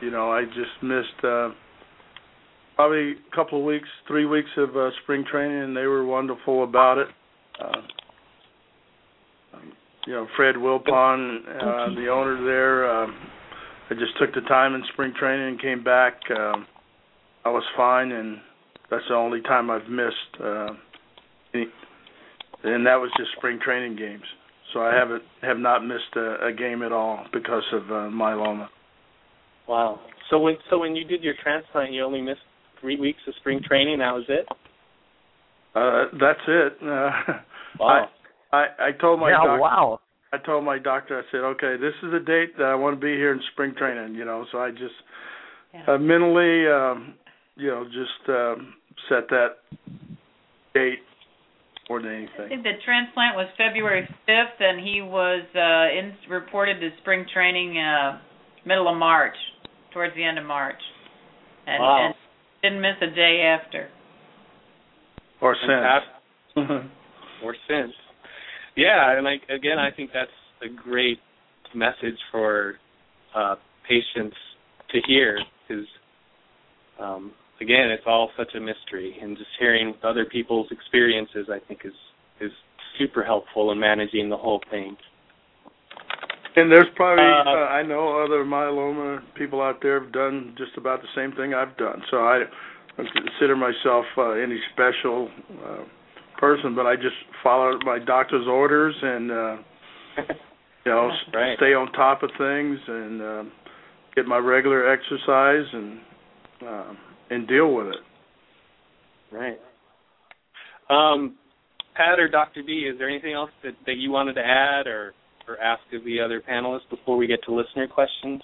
you know, I just missed uh, probably a couple of weeks, three weeks of uh, spring training, and they were wonderful about it. Uh, um, you know, Fred Wilpon, uh, okay. the owner there, uh, I just took the time in spring training and came back. Um, I was fine, and that's the only time I've missed. Uh, any, and that was just spring training games. So I haven't have not missed a, a game at all because of uh, myeloma. Wow. So when so when you did your transplant, you only missed three weeks of spring training. That was it. Uh, that's it. Uh, Wow. I, I I told my yeah, doctor. wow. I told my doctor. I said, okay, this is the date that I want to be here in spring training. You know, so I just Yeah. uh, mentally, um, you know, just um, set that date more than I anything. think the transplant was February fifth, and he was uh, in, reported to spring training uh, middle of March, towards the end of March, and, Wow. and didn't miss a day after. Or since. Or since. Yeah, and like again, I think that's a great message for uh, patients to hear, because um, again, it's all such a mystery, and just hearing other people's experiences, I think, is is super helpful in managing the whole thing. And there's probably, Uh, uh, I know other myeloma people out there have done just about the same thing I've done. So I don't consider myself uh, any special uh, person, but I just follow my doctor's orders and, uh, you know, right. stay on top of things and uh, get my regular exercise and uh, and deal with it. Right. Um, Pat or Doctor B, is there anything else that, that you wanted to add or, or ask of the other panelists before we get to listener questions?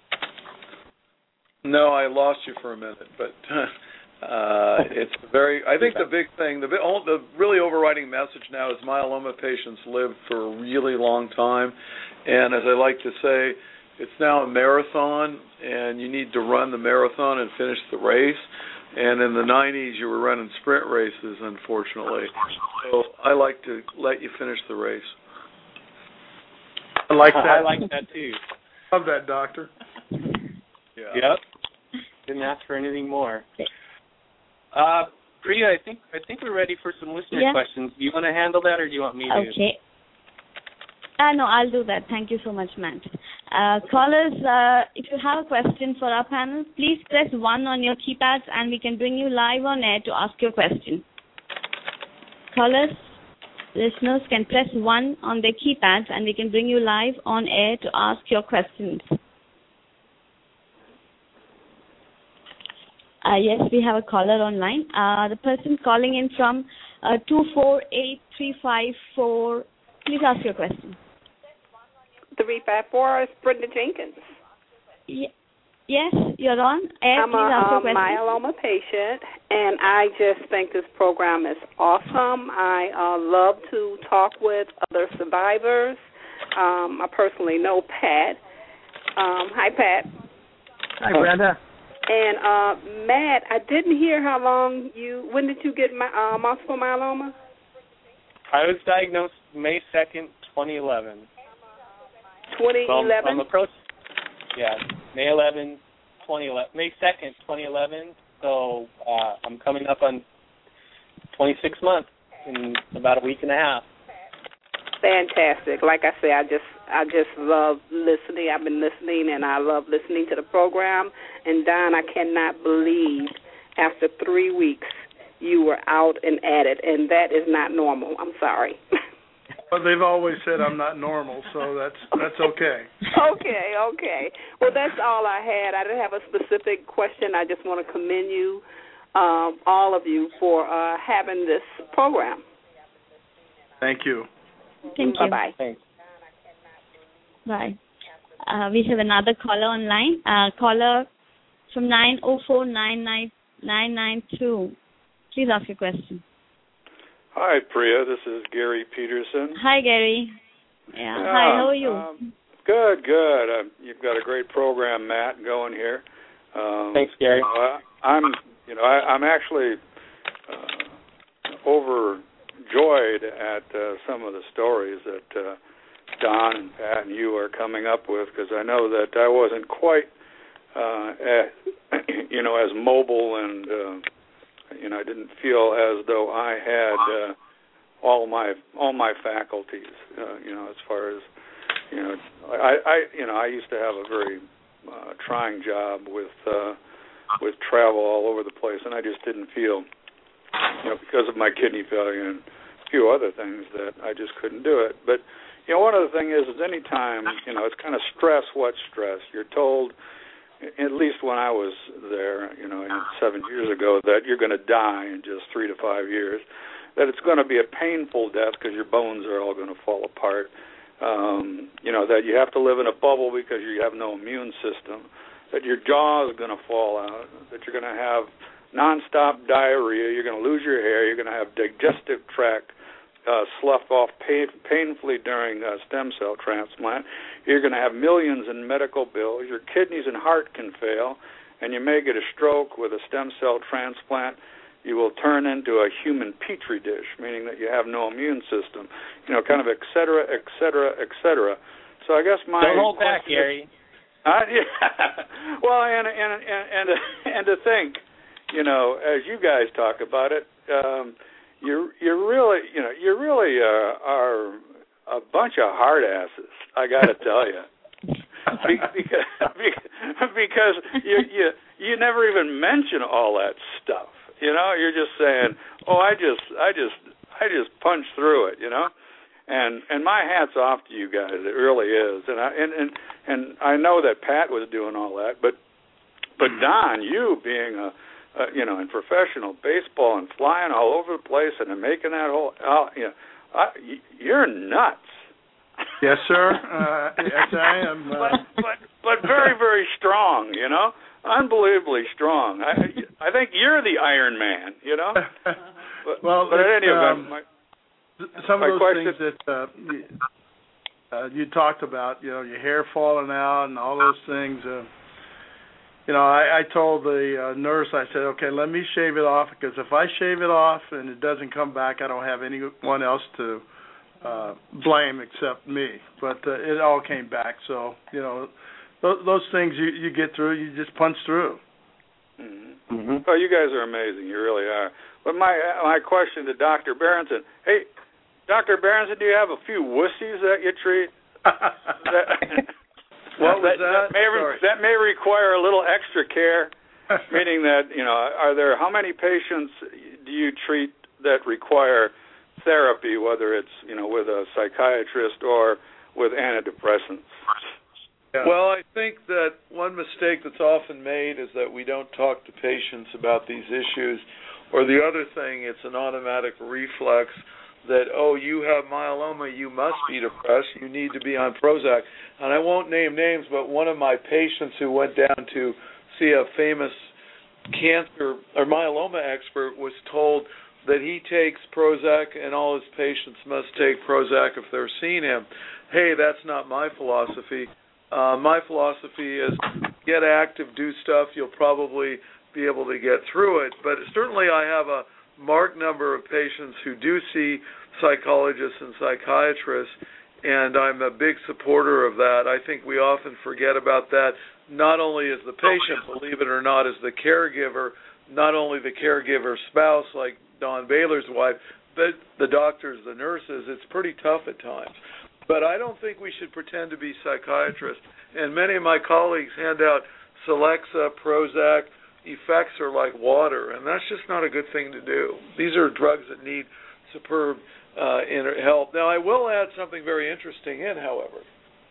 No, I lost you for a minute, but uh, it's very. I think the big thing, the, the really overriding message now is myeloma patients live for a really long time, and as I like to say, it's now a marathon, and you need to run the marathon and finish the race. And in the nineties, you were running sprint races, unfortunately. So I like to let you finish the race. I like that. I like that too. Love that, doctor. Yeah. Yep. Didn't ask for anything more. Uh, Priya, I think I think we're ready for some listener Yeah. questions. Do you want to handle that, or do you want me to? Okay. Uh, no, I'll do that. Thank you so much, Matt. Uh, callers, uh, if you have a question for our panel, please press one on your keypads and we can bring you live on air to ask your question. Callers, listeners can press one on their keypads and we can bring you live on air to ask your questions. Uh, yes, we have a caller online. Uh, the person calling in from uh, two four eight three five four, please ask your question. three five four is Brenda Jenkins. Y- yes, you're on air. I'm Please ask a, your a question. myeloma patient, and I just think this program is awesome. I uh, love to talk with other survivors. Um, I personally know Pat. Um, hi, Pat. Hi, Brenda. And uh, Matt, I didn't hear how long you. When did you get my, uh, multiple myeloma? I was diagnosed May second, twenty eleven. twenty eleven. So I'm, I'm approaching. Yeah, May eleventh, twenty eleven. May second, twenty eleven. So uh, I'm coming up on twenty-six months in about a week and a half. Fantastic. Like I say, I just I just love listening. I've been listening, and I love listening to the program. And Don, I cannot believe after three weeks you were out and at it, and that is not normal. I'm sorry. But they've always said I'm not normal, so that's that's okay. okay, okay. Well, that's all I had. I didn't have a specific question. I just want to commend you, um, all of you, for uh, having this program. Thank you. Thank you. Bye-bye. Thanks. Bye. Uh, we have another caller online. Uh, caller from nine oh four nine nine nine nine two. Please ask your question. Hi, Priya. This is Gary Peterson. Hi, Gary. Yeah. Yeah, Hi, how are you? Um, good, good. Uh, you've got a great program, Matt, going here. Um, Thanks, Gary. You know, I, I'm, you know, I, I'm actually uh, overjoyed at uh, some of the stories that uh, Don and Pat and you are coming up with, because I know that I wasn't quite uh, as, you know, as mobile, and uh, you know, I didn't feel as though I had uh, all my all my faculties. Uh, you know, as far as you know, I, I you know I used to have a very uh, trying job with uh, with travel all over the place, and I just didn't feel, you know, because of my kidney failure and a few other things, that I just couldn't do it. But you know, one other thing is, is any time, you know, it's kind of stress what stress. You're told, at least when I was there, you know, seven years ago, that you're going to die in just three to five years, that it's going to be a painful death because your bones are all going to fall apart, um, you know, that you have to live in a bubble because you have no immune system, that your jaw is going to fall out, that you're going to have nonstop diarrhea, you're going to lose your hair, you're going to have digestive tract Uh, sloughed off pain, painfully during uh, stem cell transplant. You're going to have millions in medical bills. Your kidneys and heart can fail, and you may get a stroke with a stem cell transplant. You will turn into a human petri dish, meaning that you have no immune system. You know, kind of et cetera, et cetera, et cetera. So I guess my don't hold back, Gary. Uh, yeah. Well, and and and and and to think, you know, as you guys talk about it. Um, You you really you know you really uh, are a bunch of hard asses. I got to tell you, because because you you you never even mention all that stuff. You know, you're just saying, oh, I just I just I just punch through it. You know, and and my hat's off to you guys. It really is. And I and and, and I know that Pat was doing all that, but but Don, you being a Uh, you know, in professional baseball and flying all over the place and making that whole, uh, you know, I, you're nuts. Yes, sir. Uh, yes, I am. Uh... But, but but very very strong. You know, unbelievably strong. I I think you're the Iron Man. You know. But, well, but at any event, um, my, some my of those question, things that uh, you, uh, you talked about, you know, your hair falling out and all those things. Uh, You know, I, I told the uh, nurse, I said, okay, let me shave it off, because if I shave it off and it doesn't come back, I don't have anyone else to uh, blame except me. But uh, it all came back. So, you know, th- those things you, you get through, you just punch through. Mm-hmm. Mm-hmm. Oh, you guys are amazing. You really are. But my my question to Doctor Berenson, hey, Doctor Berenson, do you have a few wussies that you treat? that, What was that, that? That may, re- that may require a little extra care, meaning that, you know, are there, how many patients do you treat that require therapy, whether it's, you know, with a psychiatrist or with antidepressants? Yeah. Well, I think that one mistake that's often made is that we don't talk to patients about these issues, or the other thing, it's an automatic reflex that, oh, you have myeloma, you must be depressed, you need to be on Prozac. And I won't name names, but one of my patients who went down to see a famous cancer or myeloma expert was told that he takes Prozac and all his patients must take Prozac if they're seeing him. Hey, that's not my philosophy. Uh, my philosophy is get active, do stuff, you'll probably be able to get through it. But certainly I have a marked number of patients who do see psychologists and psychiatrists, and I'm a big supporter of that. I think we often forget about that, not only as the patient, believe it or not, as the caregiver, not only the caregiver's spouse, like Don Baylor's wife, but the doctors, the nurses. It's pretty tough at times. But I don't think we should pretend to be psychiatrists. And many of my colleagues hand out Celexa, Prozac. Effects are like water, and that's just not a good thing to do. These are drugs that need superb uh, help. Now, I will add something very interesting in, however.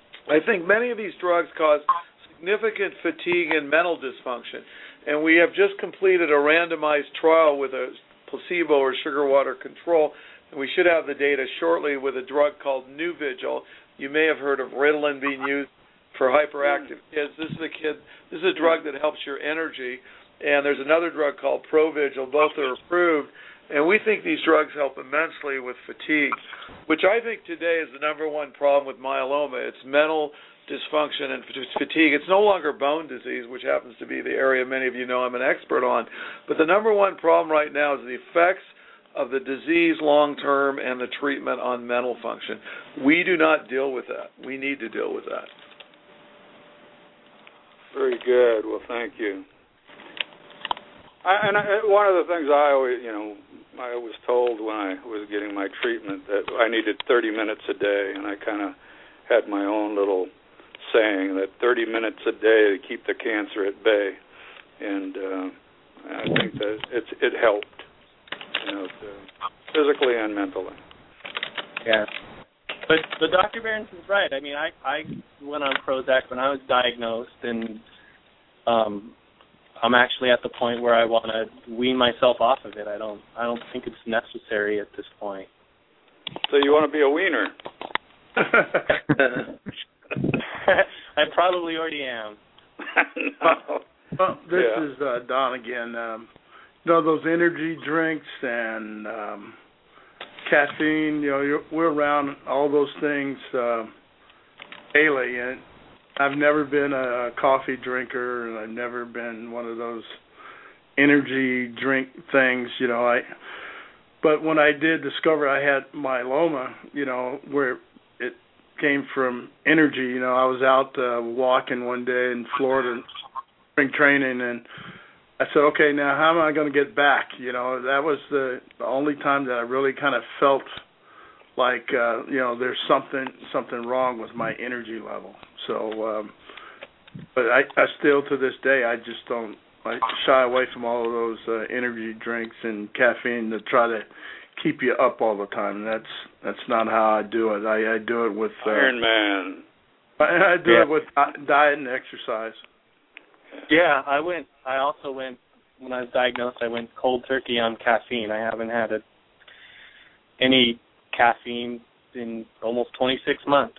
I think many of these drugs cause significant fatigue and mental dysfunction, and we have just completed a randomized trial with a placebo or sugar water control, and we should have the data shortly with a drug called Nuvigil. You may have heard of Ritalin being used for hyperactive kids. This is a kid. This is a drug that helps your energy. And there's another drug called Provigil. Both are approved. And we think these drugs help immensely with fatigue, which I think today is the number one problem with myeloma. It's mental dysfunction and fatigue. It's no longer bone disease, which happens to be the area many of you know I'm an expert on. But the number one problem right now is the effects of the disease long-term and the treatment on mental function. We do not deal with that. We need to deal with that. Very good. Well, thank you. I, and I, one of the things I always, you know, I was told when I was getting my treatment that I needed thirty minutes a day, and I kind of had my own little saying that thirty minutes a day to keep the cancer at bay, and uh, I think that it's it helped, you know, to, physically and mentally. Yeah. But but Doctor Berenson's right. I mean, I, I went on Prozac when I was diagnosed, and um, I'm actually at the point where I want to wean myself off of it. I don't I don't think it's necessary at this point. So you want to be a wiener? I probably already am. No. Well, this Yeah. is uh, Don again. Um, you know, those energy drinks and um, caffeine, you know, you're, we're around all those things uh, daily. And I've never been a coffee drinker, and I've never been one of those energy drink things, you know. I, but when I did discover I had myeloma, you know, where it came from energy, you know, I was out uh, walking one day in Florida, spring training, and I said, okay, now how am I going to get back? You know, that was the, the only time that I really kind of felt like, uh, you know, there's something something wrong with my energy level. So, um, but I, I still, to this day, I just don't, I shy away from all of those uh, energy drinks and caffeine to try to keep you up all the time. And that's that's not how I do it. I, I do it with uh, Iron Man. I, I do Yeah. it with diet and exercise. Yeah, I went. I also went when I was diagnosed. I went cold turkey on caffeine. I haven't had a, any caffeine in almost twenty-six months,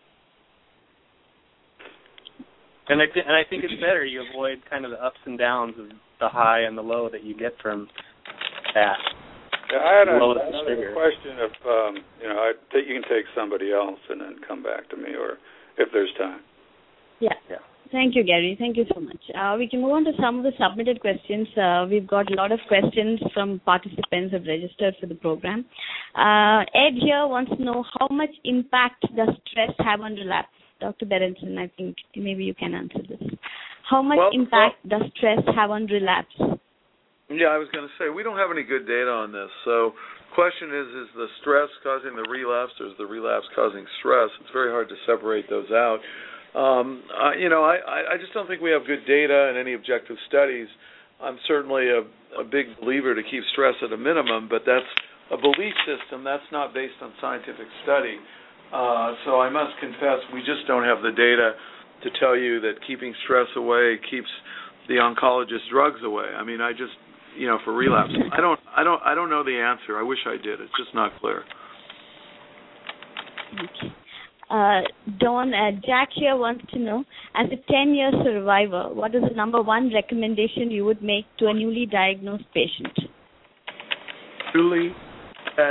and I th- and I think it's better. You avoid kind of the ups and downs of the high and the low that you get from that. Yeah, I had a, Low is another sugar. question. If um, you know, I think you can take somebody else and then come back to me, or if there's time. Yeah. Yeah. Thank you, Gary. Thank you so much. Uh, we can move on to some of the submitted questions. Uh, we've got a lot of questions from participants who have registered for the program. Uh, Ed here wants to know how much impact does stress have on relapse? Doctor Berenson, I think maybe you can answer this. How much Well, impact well, does stress have on relapse? Yeah, I was going to say, we don't have any good data on this. So the question is, is the stress causing the relapse, or is the relapse causing stress? It's very hard to separate those out. Um, uh, you know, I, I just don't think we have good data in any objective studies. I'm certainly a, a big believer to keep stress at a minimum, but that's a belief system. That's not based on scientific study. Uh, so I must confess, we just don't have the data to tell you that keeping stress away keeps the oncologist drugs away. I mean, I just, you know, for relapse, I don't, I don't, I don't know the answer. I wish I did. It's just not clear. Okay. Uh, Dawn, uh, Jack here wants to know, as a ten-year survivor, what is the number one recommendation you would make to a newly diagnosed patient? Newly, uh,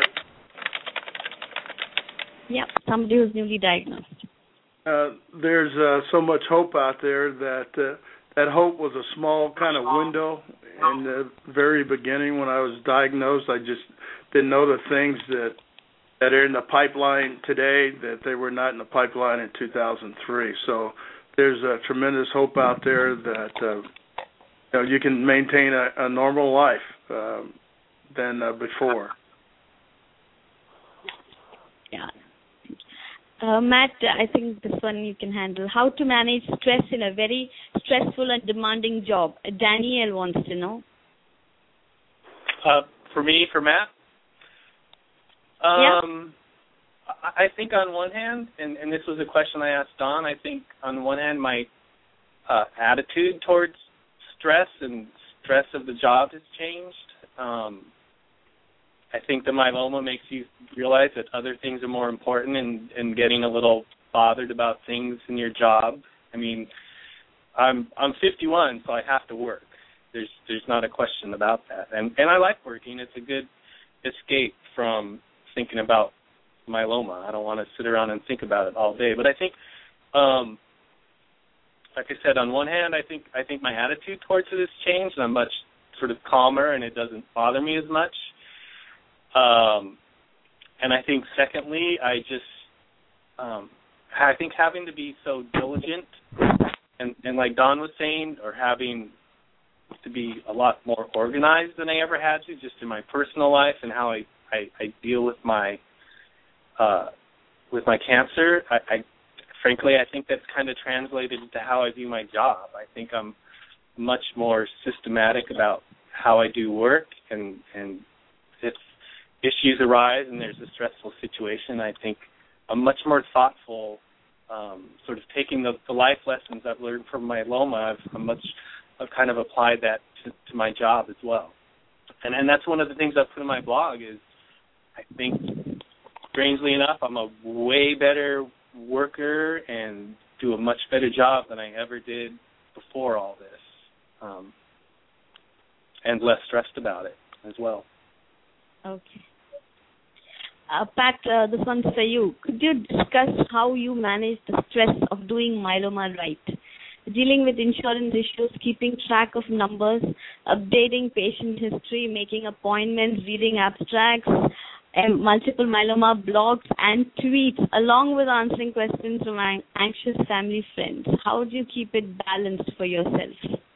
yeah, somebody who's newly diagnosed. uh, there's uh, so much hope out there that uh, that hope was a small kind of window in the very beginning when I was diagnosed. I just didn't know the things that that are in the pipeline today that they were not in the pipeline in two thousand three. So there's a tremendous hope out there that uh, you know, you can maintain a, a normal life uh, than uh, before. Yeah. Uh, Matt, I think this one you can handle. How to manage stress in a very stressful and demanding job? Daniel wants to know. Uh, for me, for Matt? Um, yeah. I think on one hand, and, and this was a question I asked Don, I think on one hand my uh, attitude towards stress and stress of the job has changed. Um, I think the myeloma makes you realize that other things are more important, and, and getting a little bothered about things in your job. I mean, I'm I'm fifty-one, so I have to work. There's there's not a question about that, and and I like working. It's a good escape from thinking about myeloma. I don't want to sit around and think about it all day. But I think, um, like I said, on one hand, I think I think my attitude towards it has changed. I'm much sort of calmer, and it doesn't bother me as much. Um, and I think, secondly, I just, um, I think having to be so diligent and and like Don was saying, or having to be a lot more organized than I ever had to, just in my personal life and how I I, I deal with my uh, with my cancer. I, I frankly I think that's kind of translated into how I view my job. I think I'm much more systematic about how I do work, and and if issues arise and there's a stressful situation, I think I'm much more thoughtful. Um, sort of taking the, the life lessons I've learned from myeloma, I've, I'm much, I've kind of applied that to, to my job as well. And and that's one of the things I put in my blog is I think, strangely enough, I'm a way better worker and do a much better job than I ever did before all this, um, and less stressed about it as well. Okay. Uh, Pat, uh, this one's for you. Could you discuss how you manage the stress of doing myeloma right? Dealing with insurance issues, keeping track of numbers, updating patient history, making appointments, reading abstracts, and multiple myeloma blogs and tweets, along with answering questions from an- anxious family friends. How do you keep it balanced for yourself?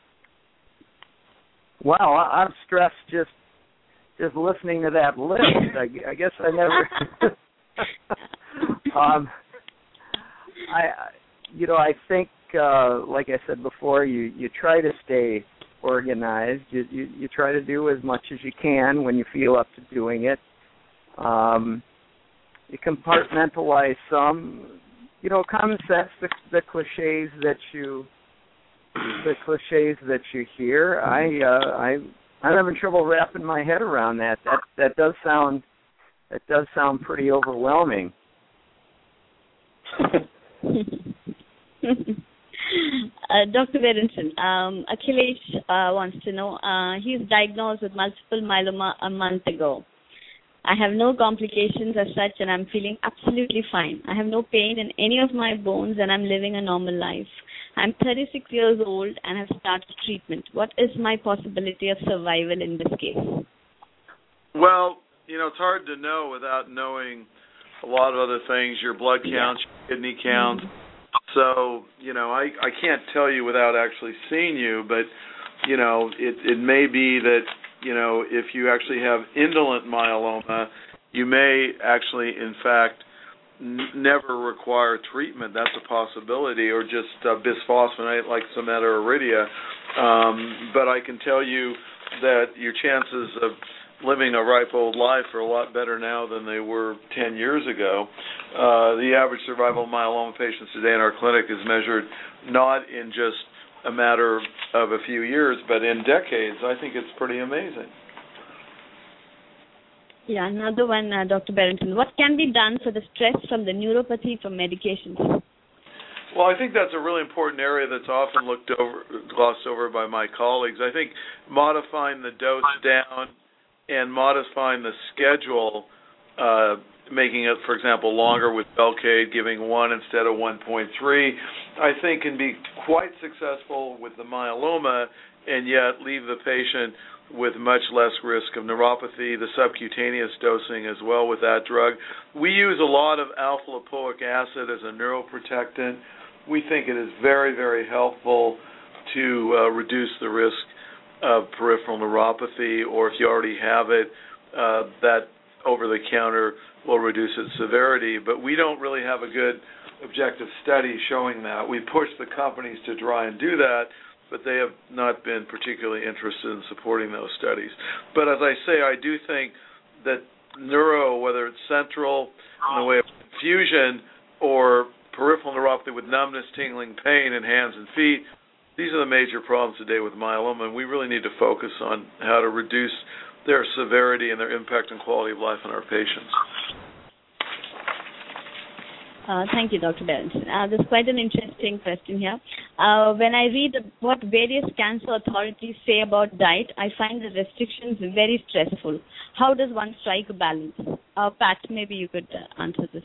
Wow, I'm stressed just Just listening to that list. I, I guess I never. um, I, you know, I think, uh, like I said before, you, you try to stay organized. You, you you try to do as much as you can when you feel up to doing it. Um, you compartmentalize some. You know, common sense. The, the cliches that you, the cliches that you hear. I uh, I. I'm having trouble wrapping my head around that. That that does sound that does sound pretty overwhelming. uh, Doctor Berenson, um, Akhilesh uh, wants to know. Uh, he's diagnosed with multiple myeloma a month ago. I have no complications as such, and I'm feeling absolutely fine. I have no pain in any of my bones, and I'm living a normal life. I'm thirty-six years old and have started treatment. What is my possibility of survival in this case? Well, you know, it's hard to know without knowing a lot of other things, your blood counts, your kidney counts. Mm-hmm. So, you know, I, I can't tell you without actually seeing you, but, you know, it, it may be that, you know, if you actually have indolent myeloma, you may actually, in fact, n- never require treatment. That's a possibility, or just uh, bisphosphonate like Someta-Iridia. Um, but I can tell you that your chances of living a ripe old life are a lot better now than they were ten years ago. Uh, the average survival of myeloma patients today in our clinic is measured not in just a matter of a few years, but in decades. I think it's pretty amazing. Yeah, another one, uh, Doctor Berenson. What can be done for the stress from the neuropathy from medications? Well, I think that's a really important area that's often looked over, glossed over by my colleagues. I think modifying the dose down and modifying the schedule, uh, making it, for example, longer with Velcade, giving one instead of one point three, I think can be quite successful with the myeloma and yet leave the patient with much less risk of neuropathy. The subcutaneous dosing as well with that drug. We use a lot of alpha-lipoic acid as a neuroprotectant. We think it is very, very helpful to uh, reduce the risk of peripheral neuropathy, or if you already have it, uh, that over-the-counter will reduce its severity. But we don't really have a good objective study showing that. We push the companies to try and do that, but they have not been particularly interested in supporting those studies. But as I say, I do think that neuro, whether it's central in the way of confusion or peripheral neuropathy with numbness, tingling, pain in hands and feet, these are the major problems today with myeloma, and we really need to focus on how to reduce their severity and their impact on quality of life on our patients. Uh, thank you, Doctor Berenson. Uh, there's quite an interesting question here. Uh, when I read what various cancer authorities say about diet, I find the restrictions very stressful. How does one strike a balance? Uh, Pat, maybe you could uh, answer this.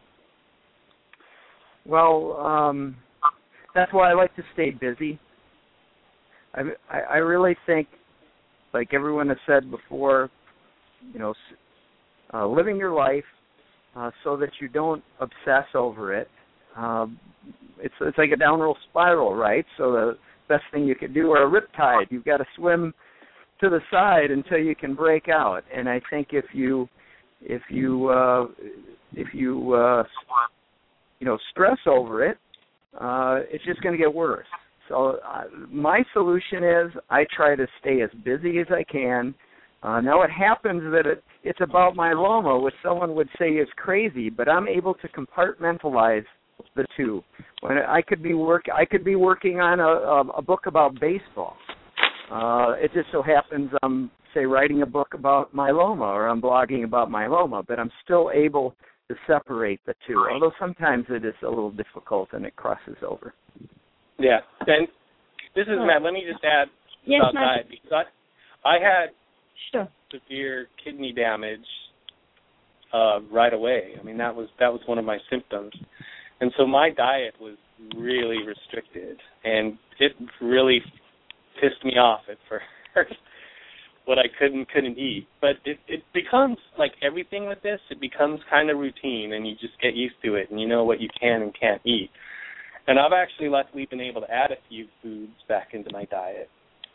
Well, um, that's why I like to stay busy. I, I, I really think, like everyone has said before, you know, uh, living your life uh, so that you don't obsess over it. Um, it's it's like a downward spiral, right? So the best thing you could do, or a riptide, you've got to swim to the side until you can break out. And I think if you if you uh, if you uh, you know stress over it, uh, it's just going to get worse. So uh, my solution is I try to stay as busy as I can. Uh, now it happens that it, it's about myeloma, which someone would say is crazy, but I'm able to compartmentalize the two. When I could be work, I could be working on a, a, a book about baseball. Uh, it just so happens I'm, say, writing a book about myeloma, or I'm blogging about myeloma, but I'm still able to separate the two. Although sometimes it is a little difficult and it crosses over. Yeah, and this is Matt. Let me just add yes, about Matt. diet because I, I had sure. severe kidney damage uh, right away. I mean, that was that was one of my symptoms, and so my diet was really restricted, and it really pissed me off at first what I couldn't couldn't eat. But it it becomes like everything with this. It becomes kind of routine, and you just get used to it, and you know what you can and can't eat. And I've actually luckily been able to add a few foods back into my diet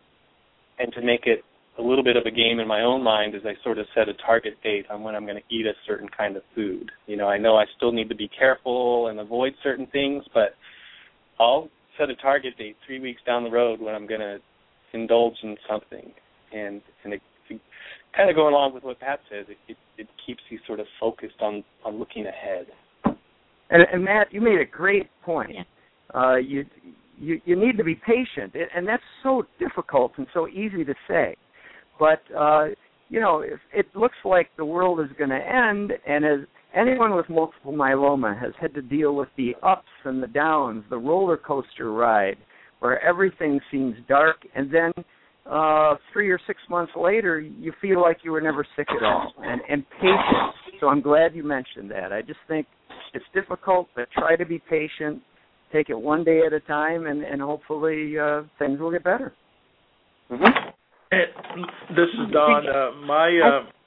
and to make it a little bit of a game in my own mind as I sort of set a target date on when I'm going to eat a certain kind of food. You know, I know I still need to be careful and avoid certain things, but I'll set a target date three weeks down the road when I'm going to indulge in something. And, and it, it, kind of going along with what Pat says, it, it, it keeps you sort of focused on, on looking ahead. And, and Matt, you made a great point. Yeah. Uh, you, you you need to be patient, and that's so difficult and so easy to say. But uh, you know, if it looks like the world is going to end, and as anyone with multiple myeloma has had to deal with the ups and the downs, the roller coaster ride, where everything seems dark, and then uh, three or six months later, you feel like you were never sick at all, and, and patience. So I'm glad you mentioned that. I just think it's difficult, but try to be patient. Take it one day at a time, and, and hopefully uh, things will get better. Mm-hmm. And this is Don. Uh, my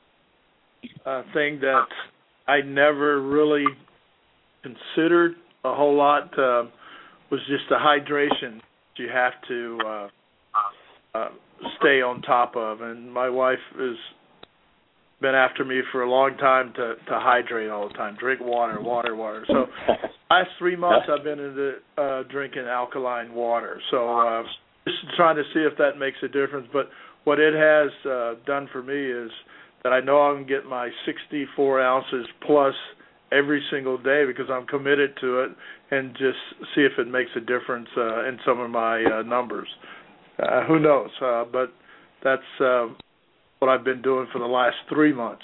uh, uh, thing that I never really considered a whole lot uh, was just the hydration you have to uh, uh, stay on top of. And my wife has been after me for a long time to, to hydrate all the time, drink water, water, water. So last three months I've been into uh, drinking alkaline water. So uh, just trying to see if that makes a difference. But what it has uh, done for me is that I know I can get my sixty-four ounces plus every single day because I'm committed to it, and just see if it makes a difference uh, in some of my uh, numbers. Uh, who knows? Uh, but that's uh, what I've been doing for the last three months.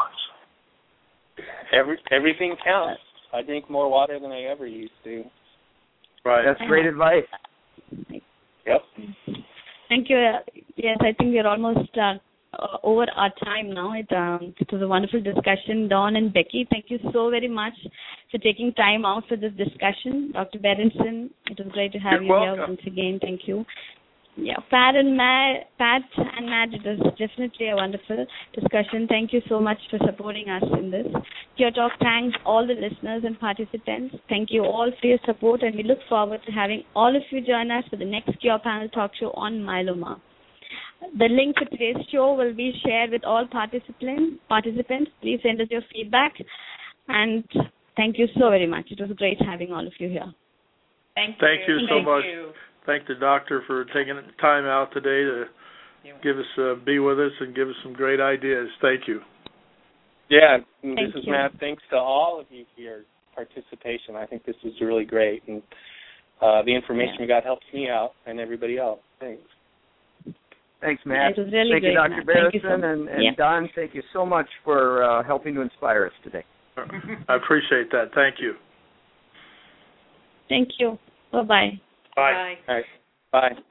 Every everything counts. I drink more water than I ever used to. Right. That's great advice. Yep. Thank you. Uh, yes, I think we're almost uh, over our time now. It, um, it was a wonderful discussion. Dawn and Becky, thank you so very much for taking time out for this discussion. Doctor Berenson, it was great to have You're you welcome. here once again. Thank you. Yeah, Pat and Matt, Pat and Matt, it was definitely a wonderful discussion. Thank you so much for supporting us in this. Cure Talk thanks all the listeners and participants. Thank you all for your support, and we look forward to having all of you join us for the next Cure Panel Talk Show on myeloma. The link for today's show will be shared with all participants. Participants, please send us your feedback, and thank you so very much. It was great having all of you here. Thank you. Thank you so Thank much. You. Thank the doctor for taking time out today to give us, uh, be with us and give us some great ideas. Thank you. Yeah, and Thank this is you. Matt. Thanks to all of you for your participation. I think this was really great, and uh, the information Yeah. we got helps me out and everybody else. Thanks. Thanks, Matt. It was really thank great, you, Doctor Matt. Thank you so Berenson, much. and, and Yeah. Don, thank you so much for uh, helping to inspire us today. I appreciate that. Thank you. Thank you. Bye-bye. Bye. Bye. All right. Bye.